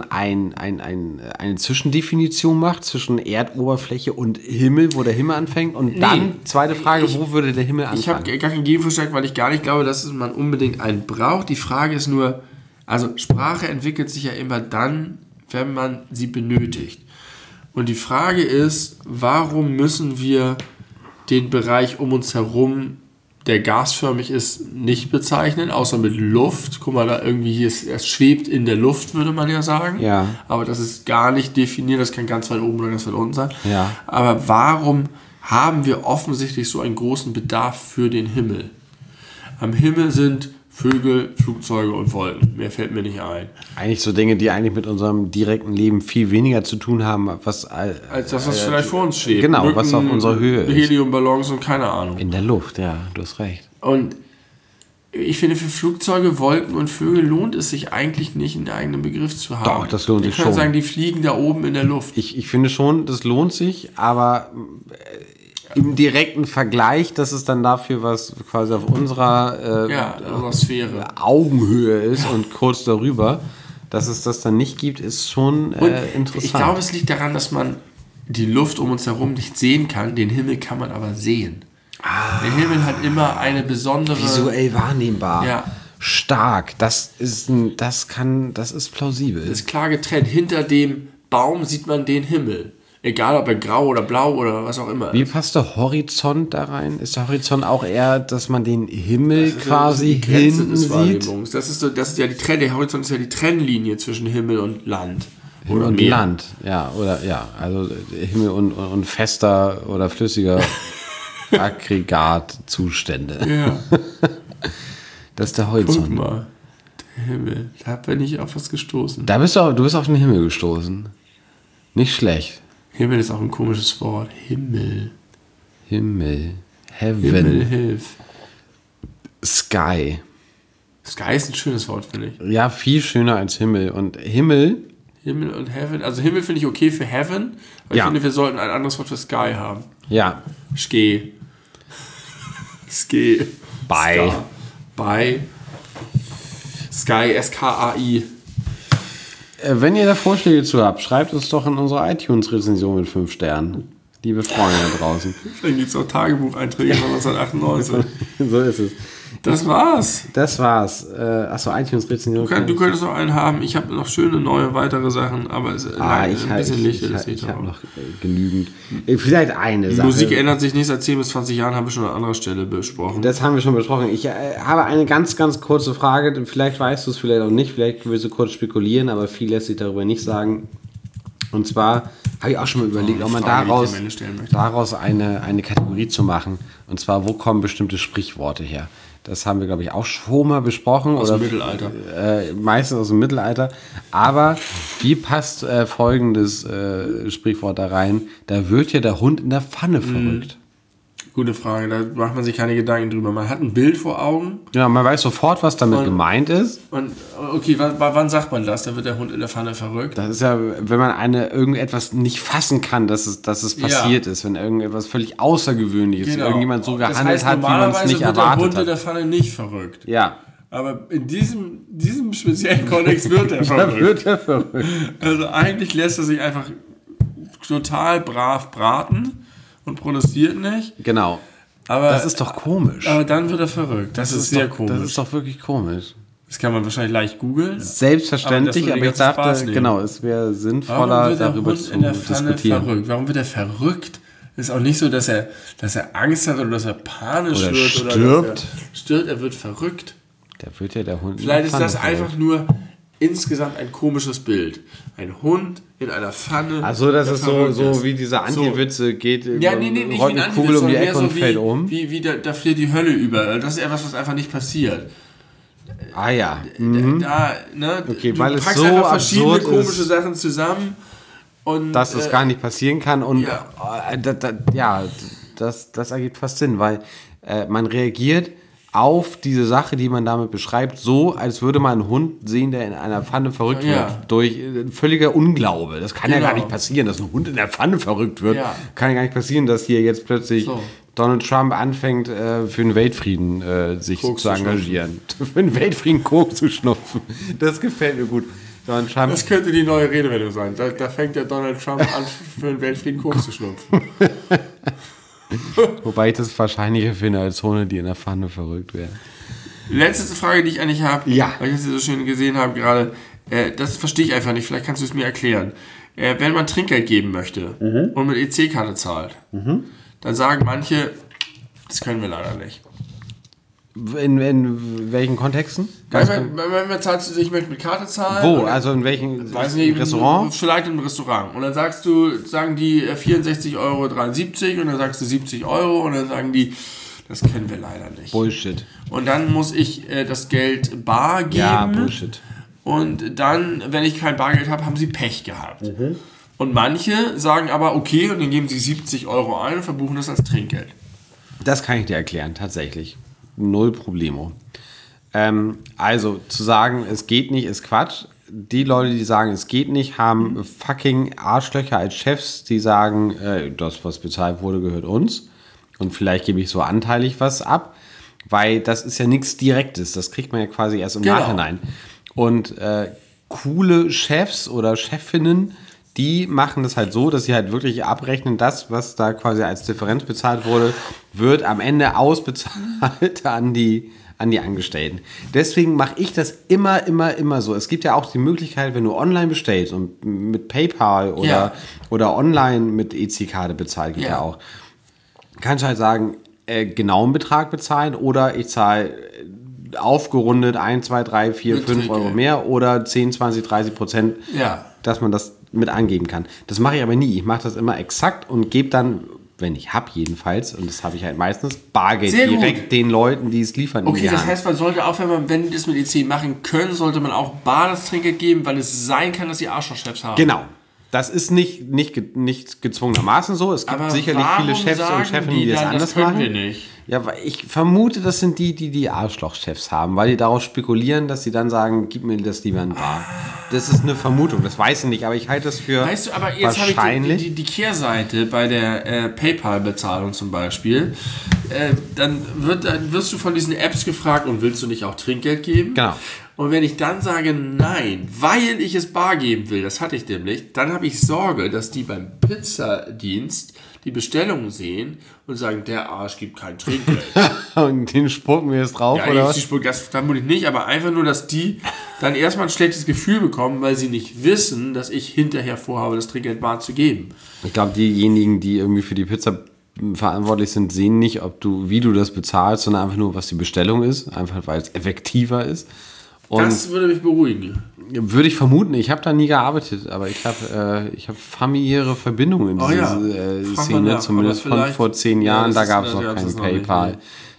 eine Zwischendefinition macht zwischen Erdoberfläche und Himmel, wo der Himmel anfängt? Und dann, zweite Frage, wo würde der Himmel anfangen? Ich habe gar keinen Gegenvorschlag, weil ich gar nicht glaube, dass man unbedingt einen braucht. Die Frage ist nur, also Sprache entwickelt sich ja immer dann, wenn man sie benötigt. Und die Frage ist, warum müssen wir den Bereich um uns herum, der gasförmig ist, nicht bezeichnen, außer mit Luft. Guck mal, da irgendwie hier es schwebt in der Luft, würde man ja sagen. Ja. Aber das ist gar nicht definiert, das kann ganz weit oben oder ganz weit unten sein. Ja. Aber warum haben wir offensichtlich so einen großen Bedarf für den Himmel? Am Himmel sind Vögel, Flugzeuge und Wolken. Mehr fällt mir nicht ein. Eigentlich so Dinge, die eigentlich mit unserem direkten Leben viel weniger zu tun haben, als das, was vielleicht vor uns schwebt. Genau, was auf unserer Höhe ist. Heliumballons und keine Ahnung. In der Luft, ja, du hast recht. Und ich finde, für Flugzeuge, Wolken und Vögel lohnt es sich eigentlich nicht, einen eigenen Begriff zu haben. Doch, das lohnt sich schon. Ich kann sagen, die fliegen da oben in der Luft. Ich finde schon, das lohnt sich, aber im direkten Vergleich, dass es dann dafür was quasi auf unserer Sphäre Augenhöhe ist und kurz darüber, dass es das dann nicht gibt, ist schon interessant. Ich glaube, es liegt daran, dass man die Luft um uns herum nicht sehen kann, den Himmel kann man aber sehen. Der Himmel hat immer eine besondere... Visuell wahrnehmbar. Ja. Stark. Das ist plausibel. Das ist klar getrennt. Hinter dem Baum sieht man den Himmel. Egal, ob er grau oder blau oder was auch immer. Wie passt der Horizont da rein? Ist der Horizont auch eher, dass man den Himmel quasi hinten sieht? Das ist ja der Horizont ist ja die Trennlinie zwischen Himmel und Land. Himmel und Meer. Land, ja, also Himmel und fester oder flüssiger Aggregatzustände. Ja. Das ist der Horizont. Guck mal, der Himmel, da bin ich auf was gestoßen. Du bist auf den Himmel gestoßen. Nicht schlecht. Himmel ist auch ein komisches Wort. Himmel. Heaven. Himmel, hilf. Sky. Sky ist ein schönes Wort, finde ich. Ja, viel schöner als Himmel. Und Himmel und Heaven. Also Himmel finde ich okay für Heaven, weil ich finde, wir sollten ein anderes Wort für Sky haben. Ja. Ske. Bei. Sky, S-K-A-I. Wenn ihr da Vorschläge zu habt, schreibt uns doch in unsere iTunes-Rezension mit 5 Sternen. Liebe Freunde da draußen. Vielleicht gibt es auch Tagebucheinträge von 1998. So ist es. Das war's. Achso, iTunes-Rezension. Du könntest noch einen haben. Ich habe noch schöne, neue, weitere Sachen, aber es ist ein bisschen Licht. Ich habe noch genügend. Vielleicht eine Sache. Musik ändert sich nicht. Seit 10 bis 20 Jahren haben wir schon an anderer Stelle besprochen. Das haben wir schon besprochen. Ich habe eine ganz, ganz kurze Frage. Vielleicht weißt du es, vielleicht auch nicht. Vielleicht willst du kurz spekulieren, aber viel lässt sich darüber nicht sagen. Und zwar habe ich auch schon mal überlegt, ob man daraus eine Kategorie zu machen. Und zwar, wo kommen bestimmte Sprichworte her? Das haben wir, glaube ich, auch schon mal besprochen. Aus dem Mittelalter. Meistens aus dem Mittelalter. Aber wie passt folgendes Sprichwort da rein? Da wird ja der Hund in der Pfanne verrückt. Gute Frage, da macht man sich keine Gedanken drüber. Man hat ein Bild vor Augen. Ja, man weiß sofort, was damit gemeint ist. Und okay, wann sagt man das? Da wird der Hund in der Pfanne verrückt. Das ist ja, wenn man irgendetwas nicht fassen kann, dass es passiert ist, wenn irgendetwas völlig Außergewöhnliches, irgendjemand so gehandelt hat, wie man es nicht erwartet hat. Der Hund hat. in der Pfanne nicht verrückt. Ja. Aber in diesem speziellen Kontext wird er verrückt. Da wird er verrückt. Also eigentlich lässt er sich einfach total brav braten und protestiert nicht. Genau. Aber das ist doch komisch. Aber dann wird er verrückt. Das ist sehr komisch. Das ist doch wirklich komisch. Das kann man wahrscheinlich leicht googeln. Selbstverständlich, aber ich dachte, genau, es wäre sinnvoller, darüber zu diskutieren. Verrückt? Warum wird er verrückt? Ist auch nicht so, dass er Angst hat oder dass er panisch oder wird stirbt. Oder dass er stirbt. Er wird verrückt. Da wird ja der Hund. Vielleicht ist das einfach nur insgesamt ein komisches Bild. Ein Hund in einer Pfanne. Achso, das ist so wie diese Anti-Witze geht. Ja, nicht rollt eine Kugel um die Ecke und fällt um. Wie da fliegt die Hölle über. Das ist etwas, was einfach nicht passiert. Ah ja. Okay, weil es so einfach verschiedene absurd komische ist, Sachen zusammen. Und, dass das gar nicht passieren kann. Und ja. Das ergibt fast Sinn, weil man reagiert auf diese Sache, die man damit beschreibt, so, als würde man einen Hund sehen, der in einer Pfanne verrückt wird. Durch völliger Unglaube. Das kann ja gar nicht passieren, dass ein Hund in der Pfanne verrückt wird. Ja. Kann ja gar nicht passieren, dass hier jetzt plötzlich Donald Trump anfängt, für den Weltfrieden sich zu engagieren. Für den Weltfrieden Koks zu schnupfen. Das gefällt mir gut. Donald Trump. Das könnte die neue Redewendung sein. Da fängt der Donald Trump an, für den Weltfrieden Koks zu schnupfen. Wobei ich das wahrscheinlicher finde als Hunde, die in der Pfanne verrückt werden. Letzte Frage, die ich eigentlich habe, weil ich das so schön gesehen habe gerade, das verstehe ich einfach nicht, vielleicht kannst du es mir erklären. Wenn man Trinkgeld geben möchte und mit EC-Karte zahlt, dann sagen manche, das können wir leider nicht. In welchen Kontexten? Wenn zahlst du, ich möchte mit Karte zahlen. Wo? Also in welchem Restaurant? Vielleicht im Restaurant. Und dann sagen die 64,73 Euro und dann sagst du 70 Euro und dann sagen die, das kennen wir leider nicht. Bullshit. Und dann muss ich das Geld bar geben. Ja, Bullshit. Und dann, wenn ich kein Bargeld habe, haben sie Pech gehabt. Und manche sagen aber, okay, und dann geben sie 70 Euro ein und verbuchen das als Trinkgeld. Das kann ich dir erklären, tatsächlich. Null Problemo. Also zu sagen, es geht nicht, ist Quatsch. Die Leute, die sagen, es geht nicht, haben fucking Arschlöcher als Chefs, die sagen, das, was bezahlt wurde, gehört uns. Und vielleicht gebe ich so anteilig was ab, weil das ist ja nichts Direktes. Das kriegt man ja quasi erst im Nachhinein. Und coole Chefs oder Chefinnen, die machen das halt so, dass sie halt wirklich abrechnen, das, was da quasi als Differenz bezahlt wurde, wird am Ende ausbezahlt an die Angestellten. Deswegen mache ich das immer so. Es gibt ja auch die Möglichkeit, wenn du online bestellst und mit PayPal oder online mit EC-Karte bezahlt, geht ja auch. Kannst du halt sagen, genauen Betrag bezahlen oder ich zahle aufgerundet 1, 2, 3, 4, 5 Euro mehr oder 10, 20, 30%, dass man das mit angeben kann. Das mache ich aber nie. Ich mache das immer exakt und gebe dann, wenn ich habe jedenfalls, und das habe ich halt meistens, Bargeld direkt den Leuten, die es liefern. Okay, das heißt, man sollte auch, wenn die das mit EC machen können, sollte man auch bar das Trinkgeld geben, weil es sein kann, dass die Arschlochchefs haben. Genau. Das ist nicht gezwungenermaßen so. Es gibt sicherlich viele Chefs und Chefinnen, die das anders machen. Wir nicht. Ja, weil ich vermute, das sind die Arschlochchefs haben, weil die darauf spekulieren, dass sie dann sagen, gib mir das lieber ein Bar. Das ist eine Vermutung, das weiß ich nicht, aber ich halte das für wahrscheinlich. Weißt du, aber jetzt habe ich die Kehrseite bei der PayPal-Bezahlung zum Beispiel. Dann wirst du von diesen Apps gefragt, und willst du nicht auch Trinkgeld geben? Genau. Und wenn ich dann sage nein, weil ich es bar geben will, das hatte ich nämlich, dann habe ich Sorge, dass die beim Pizzadienst die Bestellung sehen und sagen, der Arsch gibt kein Trinkgeld. Und den spucken wir jetzt drauf, ja, oder was? Das vermute ich nicht, aber einfach nur, dass die dann erstmal ein schlechtes Gefühl bekommen, weil sie nicht wissen, dass ich hinterher vorhabe, das Trinkgeld bar zu geben. Ich glaube, diejenigen, die irgendwie für die Pizza verantwortlich sind, sehen nicht, wie du das bezahlst, sondern einfach nur, was die Bestellung ist, einfach weil es effektiver ist. Und das würde mich beruhigen. Würde ich vermuten. Ich habe da nie gearbeitet, aber ich habe familiäre Verbindungen in diese Szene. Zumindest von vor 10 Jahren. Da gab es noch kein PayPal.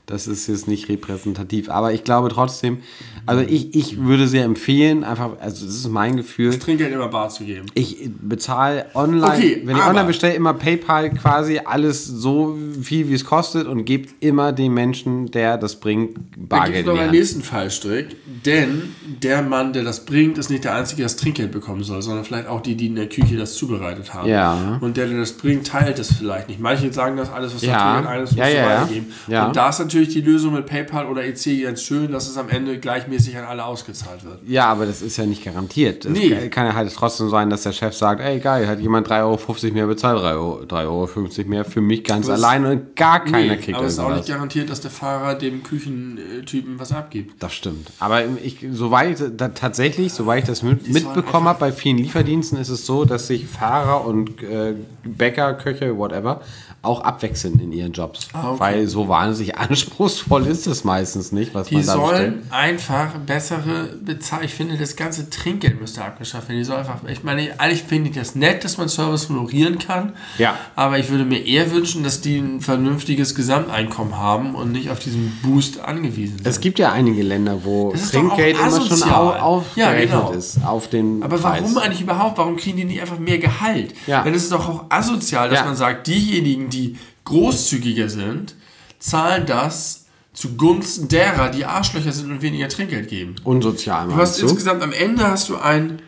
Das ist jetzt nicht repräsentativ. Aber ich glaube trotzdem, also ich würde sehr empfehlen, einfach, also das ist mein Gefühl. Das Trinkgeld immer bar zu geben. Ich bezahle online, Okay, wenn ich online bestelle, immer PayPal quasi alles so viel, wie es kostet und gebe immer dem Menschen, der das bringt, Bargeld noch in die einen Hand. nächsten Fallstrick, denn der Mann, der das bringt, ist nicht der Einzige, der das Trinkgeld bekommen soll, sondern vielleicht auch die in der Küche das zubereitet haben. Ja. Und der das bringt, teilt es vielleicht nicht. Manche sagen, dass alles, was Ja. da drin ist, musst du weitergeben. Ja. Und da ist natürlich die Lösung mit PayPal oder EC ganz schön, dass es am Ende gleichmäßig an alle ausgezahlt wird. Ja, aber das ist ja nicht garantiert. Es kann ja halt trotzdem sein, dass der Chef sagt, ey geil, hat jemand 3,50 € mehr bezahlt, 3,50 € mehr für mich ganz allein und gar keiner kriegt aber es ist auch irgendwas. nicht garantiert, dass der Fahrer dem Küchentypen was abgibt. Das stimmt. Aber soweit ich das mitbekommen habe, bei vielen Lieferdiensten ist es so, dass sich Fahrer und Bäcker, Köche, whatever, auch abwechseln in ihren Jobs. Okay. Weil so wahnsinnig anspruchsvoll ist es meistens nicht, was Die man da bestellt. sollen einfach bessere Bezahlung. Ich finde, das ganze Trinkgeld müsste abgeschafft werden. Die soll einfach, ich meine, eigentlich finde ich das nett, dass man Service honorieren kann. Ja. Aber ich würde mir eher wünschen, dass die ein vernünftiges Gesamteinkommen haben und nicht auf diesen Boost angewiesen sind. Es gibt ja einige Länder, wo Das ist doch Trinkgeld auch immer schon asozial. aufgerechnet Ja, genau. ist auf den Aber Preis. warum eigentlich überhaupt? Warum kriegen die nicht einfach mehr Gehalt? Ja. Denn es ist doch auch asozial, dass Ja. man sagt, diejenigen, die großzügiger sind, zahlen das zugunsten derer, die Arschlöcher sind und weniger Trinkgeld geben. Unsozial Du hast meinst du? insgesamt am Ende hast du ein.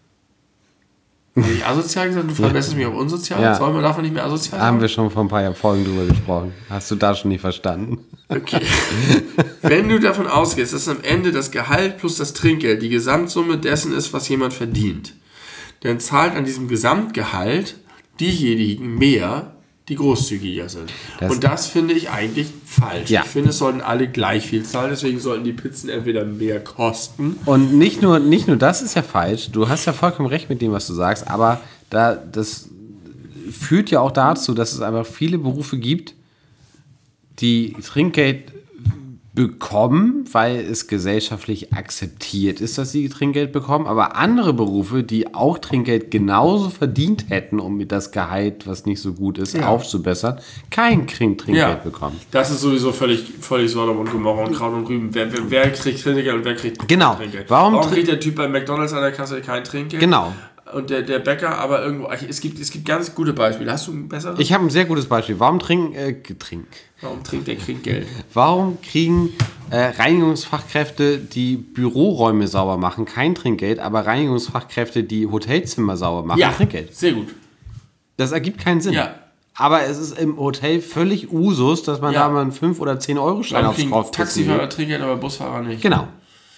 Habe ich asozial gesagt? Du verbesserst mich auf unsozial? Ja. Soll man davon nicht mehr asozial Haben sagen? wir schon vor ein paar Folgen drüber gesprochen. Hast du da schon nicht verstanden? Okay. Wenn du davon ausgehst, dass am Ende das Gehalt plus das Trinkgeld die Gesamtsumme dessen ist, was jemand verdient, dann zahlt an diesem Gesamtgehalt diejenigen mehr, die großzügiger sind. Und das finde ich eigentlich falsch. Ja. Ich finde, es sollten alle gleich viel zahlen, deswegen sollten die Pizzen entweder mehr kosten. Und nicht nur das ist ja falsch. Du hast ja vollkommen recht mit dem, was du sagst. Aber das führt ja auch dazu, dass es einfach viele Berufe gibt, die Trinkgeld bekommen, weil es gesellschaftlich akzeptiert ist, dass sie Trinkgeld bekommen, aber andere Berufe, die auch Trinkgeld genauso verdient hätten, um das Gehalt, was nicht so gut ist, aufzubessern, kein Trinkgeld bekommen. Das ist sowieso völlig Sodom und Gomorra und Kraut und Rüben. Wer kriegt Trinkgeld und wer kriegt Genau. Trinkgeld? Warum kriegt der Typ bei McDonald's an der Kasse kein Trinkgeld? Genau. Und der Bäcker aber irgendwo... Es gibt ganz gute Beispiele. Hast du ein besseres? Ich habe ein sehr gutes Beispiel. Warum Warum trinkt der Trinkgeld? Warum kriegen Reinigungsfachkräfte, die Büroräume sauber machen, kein Trinkgeld, aber Reinigungsfachkräfte, die Hotelzimmer sauber machen, Trinkgeld? Sehr gut. Das ergibt keinen Sinn. Ja. Aber es ist im Hotel völlig Usus, dass man da mal einen 5- oder 10-Euro-Schein Warum aufs kriegen drauf Taxifahrer Trinkgeld, aber Busfahrer nicht? Genau.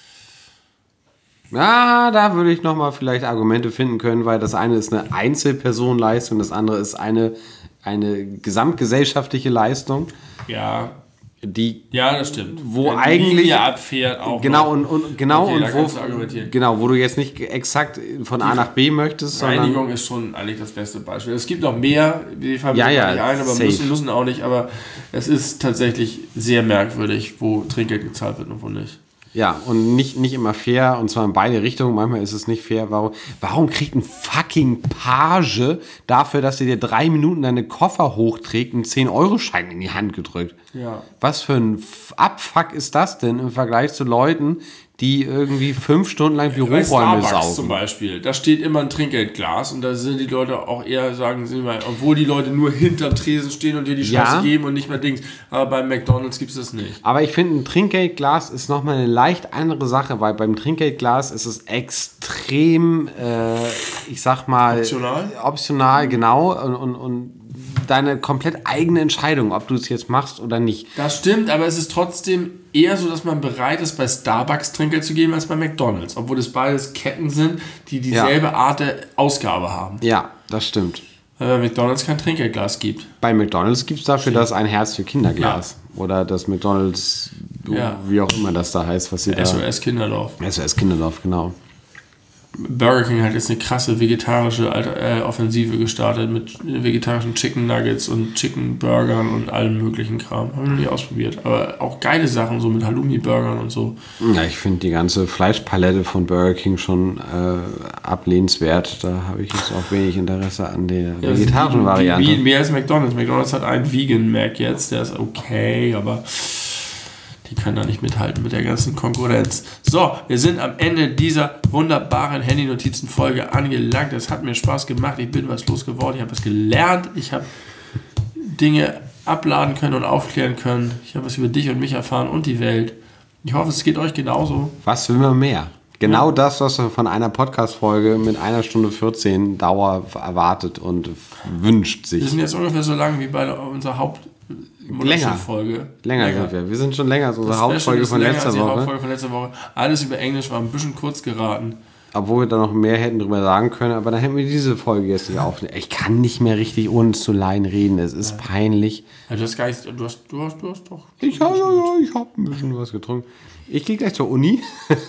Ja, da würde ich nochmal vielleicht Argumente finden können, weil das eine ist eine Einzelpersonenleistung, das andere ist eine gesamtgesellschaftliche Leistung, Ja, die das stimmt. wo Wenn die eigentlich Linie abfährt auch genau noch. und Okay, da kannst du argumentieren. wo du jetzt nicht exakt von A nach B möchtest, sondern Reinigung ist schon eigentlich das beste Beispiel. Es gibt noch mehr, die fallen mir Ja, nicht ein, aber safe. müssen auch nicht. Aber es ist tatsächlich sehr merkwürdig, wo Trinkgeld gezahlt wird und wo nicht. ja, und nicht immer fair, und zwar in beide Richtungen. Manchmal ist es nicht fair. Warum kriegt ein fucking Page dafür, dass er dir 3 Minuten deine Koffer hochträgt, einen 10-Euro-Schein in die Hand gedrückt? Ja. Was für ein Abfuck ist das denn im Vergleich zu Leuten, die irgendwie 5 Stunden lang Bei Büroräume Starbucks saugen? zum Beispiel, da steht immer ein Trinkgeldglas und da sind die Leute auch eher, sagen sie mal, obwohl die Leute nur hinterm Tresen stehen und dir die Scheiße Ja. geben und nicht mehr Dings. Aber bei McDonald's gibt es das nicht. Aber ich finde, ein Trinkgeldglas ist nochmal eine leicht andere Sache, weil beim Trinkgeldglas ist es extrem, ich sag mal... Optional, genau. Und deine komplett eigene Entscheidung, ob du es jetzt machst oder nicht. Das stimmt, aber es ist trotzdem eher so, dass man bereit ist, bei Starbucks Trinkgeld zu geben, als bei McDonald's. Obwohl es beides Ketten sind, die dieselbe Art der Ausgabe haben. Ja, das stimmt. Weil bei McDonald's kein Trinkgeldglas gibt. Bei McDonald's gibt es dafür das ein Herz für Kinderglas. Oder das McDonald's, wie auch immer das da heißt, was sie da... SOS Kinderdorf. SOS Kinderdorf, genau. Burger King hat jetzt eine krasse vegetarische Offensive gestartet mit vegetarischen Chicken Nuggets und Chicken Burgern und allem möglichen Kram. Habe ich noch nicht ausprobiert. Aber auch geile Sachen, so mit Halloumi-Burgern und so. Ja, ich finde die ganze Fleischpalette von Burger King schon ablehnenswert. Da habe ich jetzt auch wenig Interesse an der vegetarischen Variante. Wie mehr als McDonald's. McDonald's hat einen Vegan Mac jetzt, der ist okay, aber Die können da nicht mithalten mit der ganzen Konkurrenz. So, wir sind am Ende dieser wunderbaren Handy-Notizen-Folge angelangt. Es hat mir Spaß gemacht. Ich bin was losgeworden. Ich habe was gelernt. Ich habe Dinge abladen können und aufklären können. Ich habe was über dich und mich erfahren und die Welt. Ich hoffe, es geht euch genauso. Was will man mehr? Genau das, was man von einer Podcast-Folge mit 1 Stunde 14 Dauer erwartet und wünscht sich. Wir sind jetzt ungefähr so lang wie bei unserer Hauptfolge. Länger sind wir. Wir sind schon länger als unsere Hauptfolge von letzter Woche. Alles über Englisch war ein bisschen kurz geraten. Obwohl wir da noch mehr hätten drüber sagen können, aber dann hätten wir diese Folge jetzt nicht aufnehmen. Ich kann nicht mehr richtig ohne zu Laien reden. Es ist peinlich. Ja, du hast doch. Ich habe ein bisschen was getrunken. Ich gehe gleich zur Uni.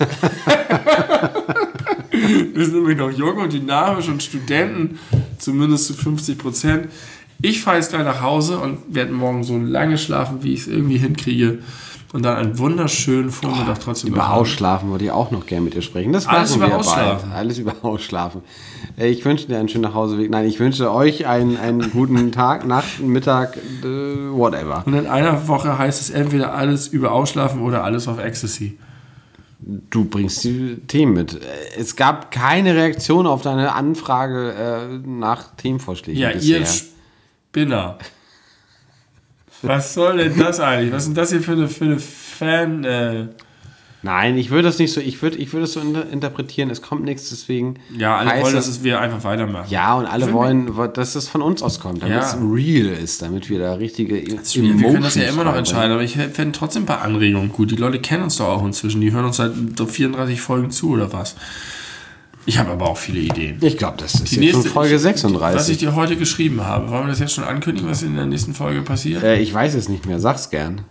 Wir sind nämlich noch jung und dynamisch und Studenten, zumindest zu 50%. Ich fahre jetzt gleich nach Hause und werde morgen so lange schlafen, wie ich es irgendwie hinkriege. Und dann einen wunderschönen Vormittag trotzdem über Ausschlafen würde ich auch noch gerne mit dir sprechen. Das alles über Ausschlafen. Bald. Alles über Ausschlafen. Ich wünsche dir einen schönen Nachhauseweg. Nein, ich wünsche euch einen guten Tag, Nacht, Mittag, whatever. Und in einer Woche heißt es entweder alles über Ausschlafen oder alles auf Ecstasy. Du bringst die Themen mit. Es gab keine Reaktion auf deine Anfrage nach Themenvorschlägen. Ja, bisher. ihr Spinner. Was soll denn das eigentlich? Was ist denn das hier für eine Fan... Nein, ich würde das nicht so, ich würde es so interpretieren, es kommt nichts, deswegen... Ja, alle wollen, dass wir einfach weitermachen. Ja, und alle wollen, dass es von uns auskommt, damit es real ist, damit wir da richtige Emotionen... Wir können das ja immer noch entscheiden, aber ich fände trotzdem ein paar Anregungen gut. Die Leute kennen uns doch auch inzwischen, die hören uns seit 34 Folgen zu, oder was? Ich habe aber auch viele Ideen. Ich glaube, das ist jetzt schon Folge 36. Was ich dir heute geschrieben habe, wollen wir das jetzt schon ankündigen, was in der nächsten Folge passiert? Ich weiß es nicht mehr, sag's gern.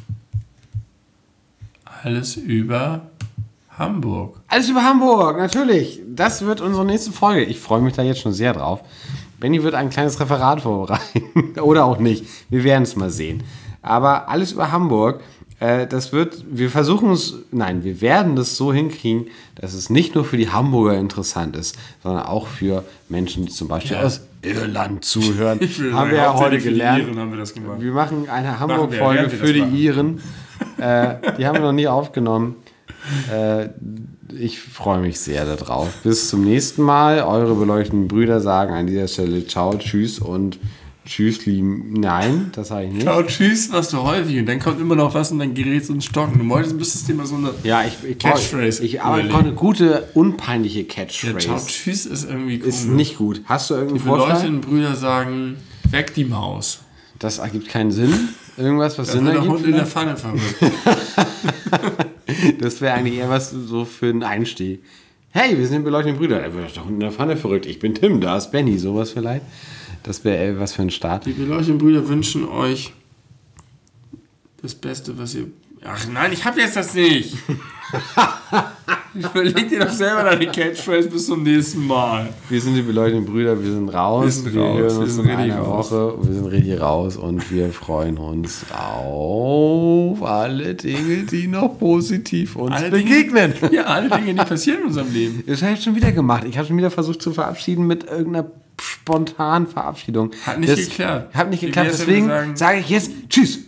Alles über Hamburg. Alles über Hamburg, natürlich. Das wird unsere nächste Folge. Ich freue mich da jetzt schon sehr drauf. Benni wird ein kleines Referat vorbereiten. Oder auch nicht. Wir werden es mal sehen. Aber alles über Hamburg, wir werden das so hinkriegen, dass es nicht nur für die Hamburger interessant ist, sondern auch für Menschen, die zum Beispiel aus Irland zuhören. Haben wir ja heute gelernt. Wir machen eine Hamburg-Folge für die Iren. Die haben wir noch nie aufgenommen. Ich freue mich sehr darauf. Bis zum nächsten Mal. Eure beleuchteten Brüder sagen an dieser Stelle ciao, tschüss und tschüss, lieben. Nein, das sage ich nicht. Ciao, tschüss, machst du häufig. Und dann kommt immer noch was und dann gerät es ins Stocken. Du müsstest dir mal so eine Catchphrase. Aber eine gute, unpeinliche Catchphrase. Ja, ciao, tschüss ist irgendwie cool. Ist nicht gut. Hast du irgendeinen Vorschlag? Die beleuchteten Brüder sagen, weg die Maus. Das ergibt keinen Sinn. Irgendwas, was Sinn ergibt. Der Hund in der Pfanne verrückt. Das wäre eigentlich eher was so für einen Einstieg. Hey, wir sind beleuchtete Brüder. Der wird doch Hund in der Pfanne verrückt. Ich bin Tim, da ist Benny. Sowas vielleicht. Das wäre was für ein Start. Die beleuchteten Brüder wünschen euch das Beste, was ihr... Ach nein, ich hab jetzt das nicht. Überleg dir doch selber deine Catchphrase bis zum nächsten Mal. Wir sind die beleuchteten Brüder, wir sind raus. Wir hören uns in einer Woche. Wir sind richtig raus und wir freuen uns auf alle Dinge, die noch positiv uns begegnen. Alle Dinge, die passieren in unserem Leben. Das habe ich schon wieder gemacht. Ich habe schon wieder versucht zu verabschieden mit irgendeiner spontanen Verabschiedung. Hat nicht geklappt. Hat nicht geklappt, deswegen sage ich jetzt Tschüss.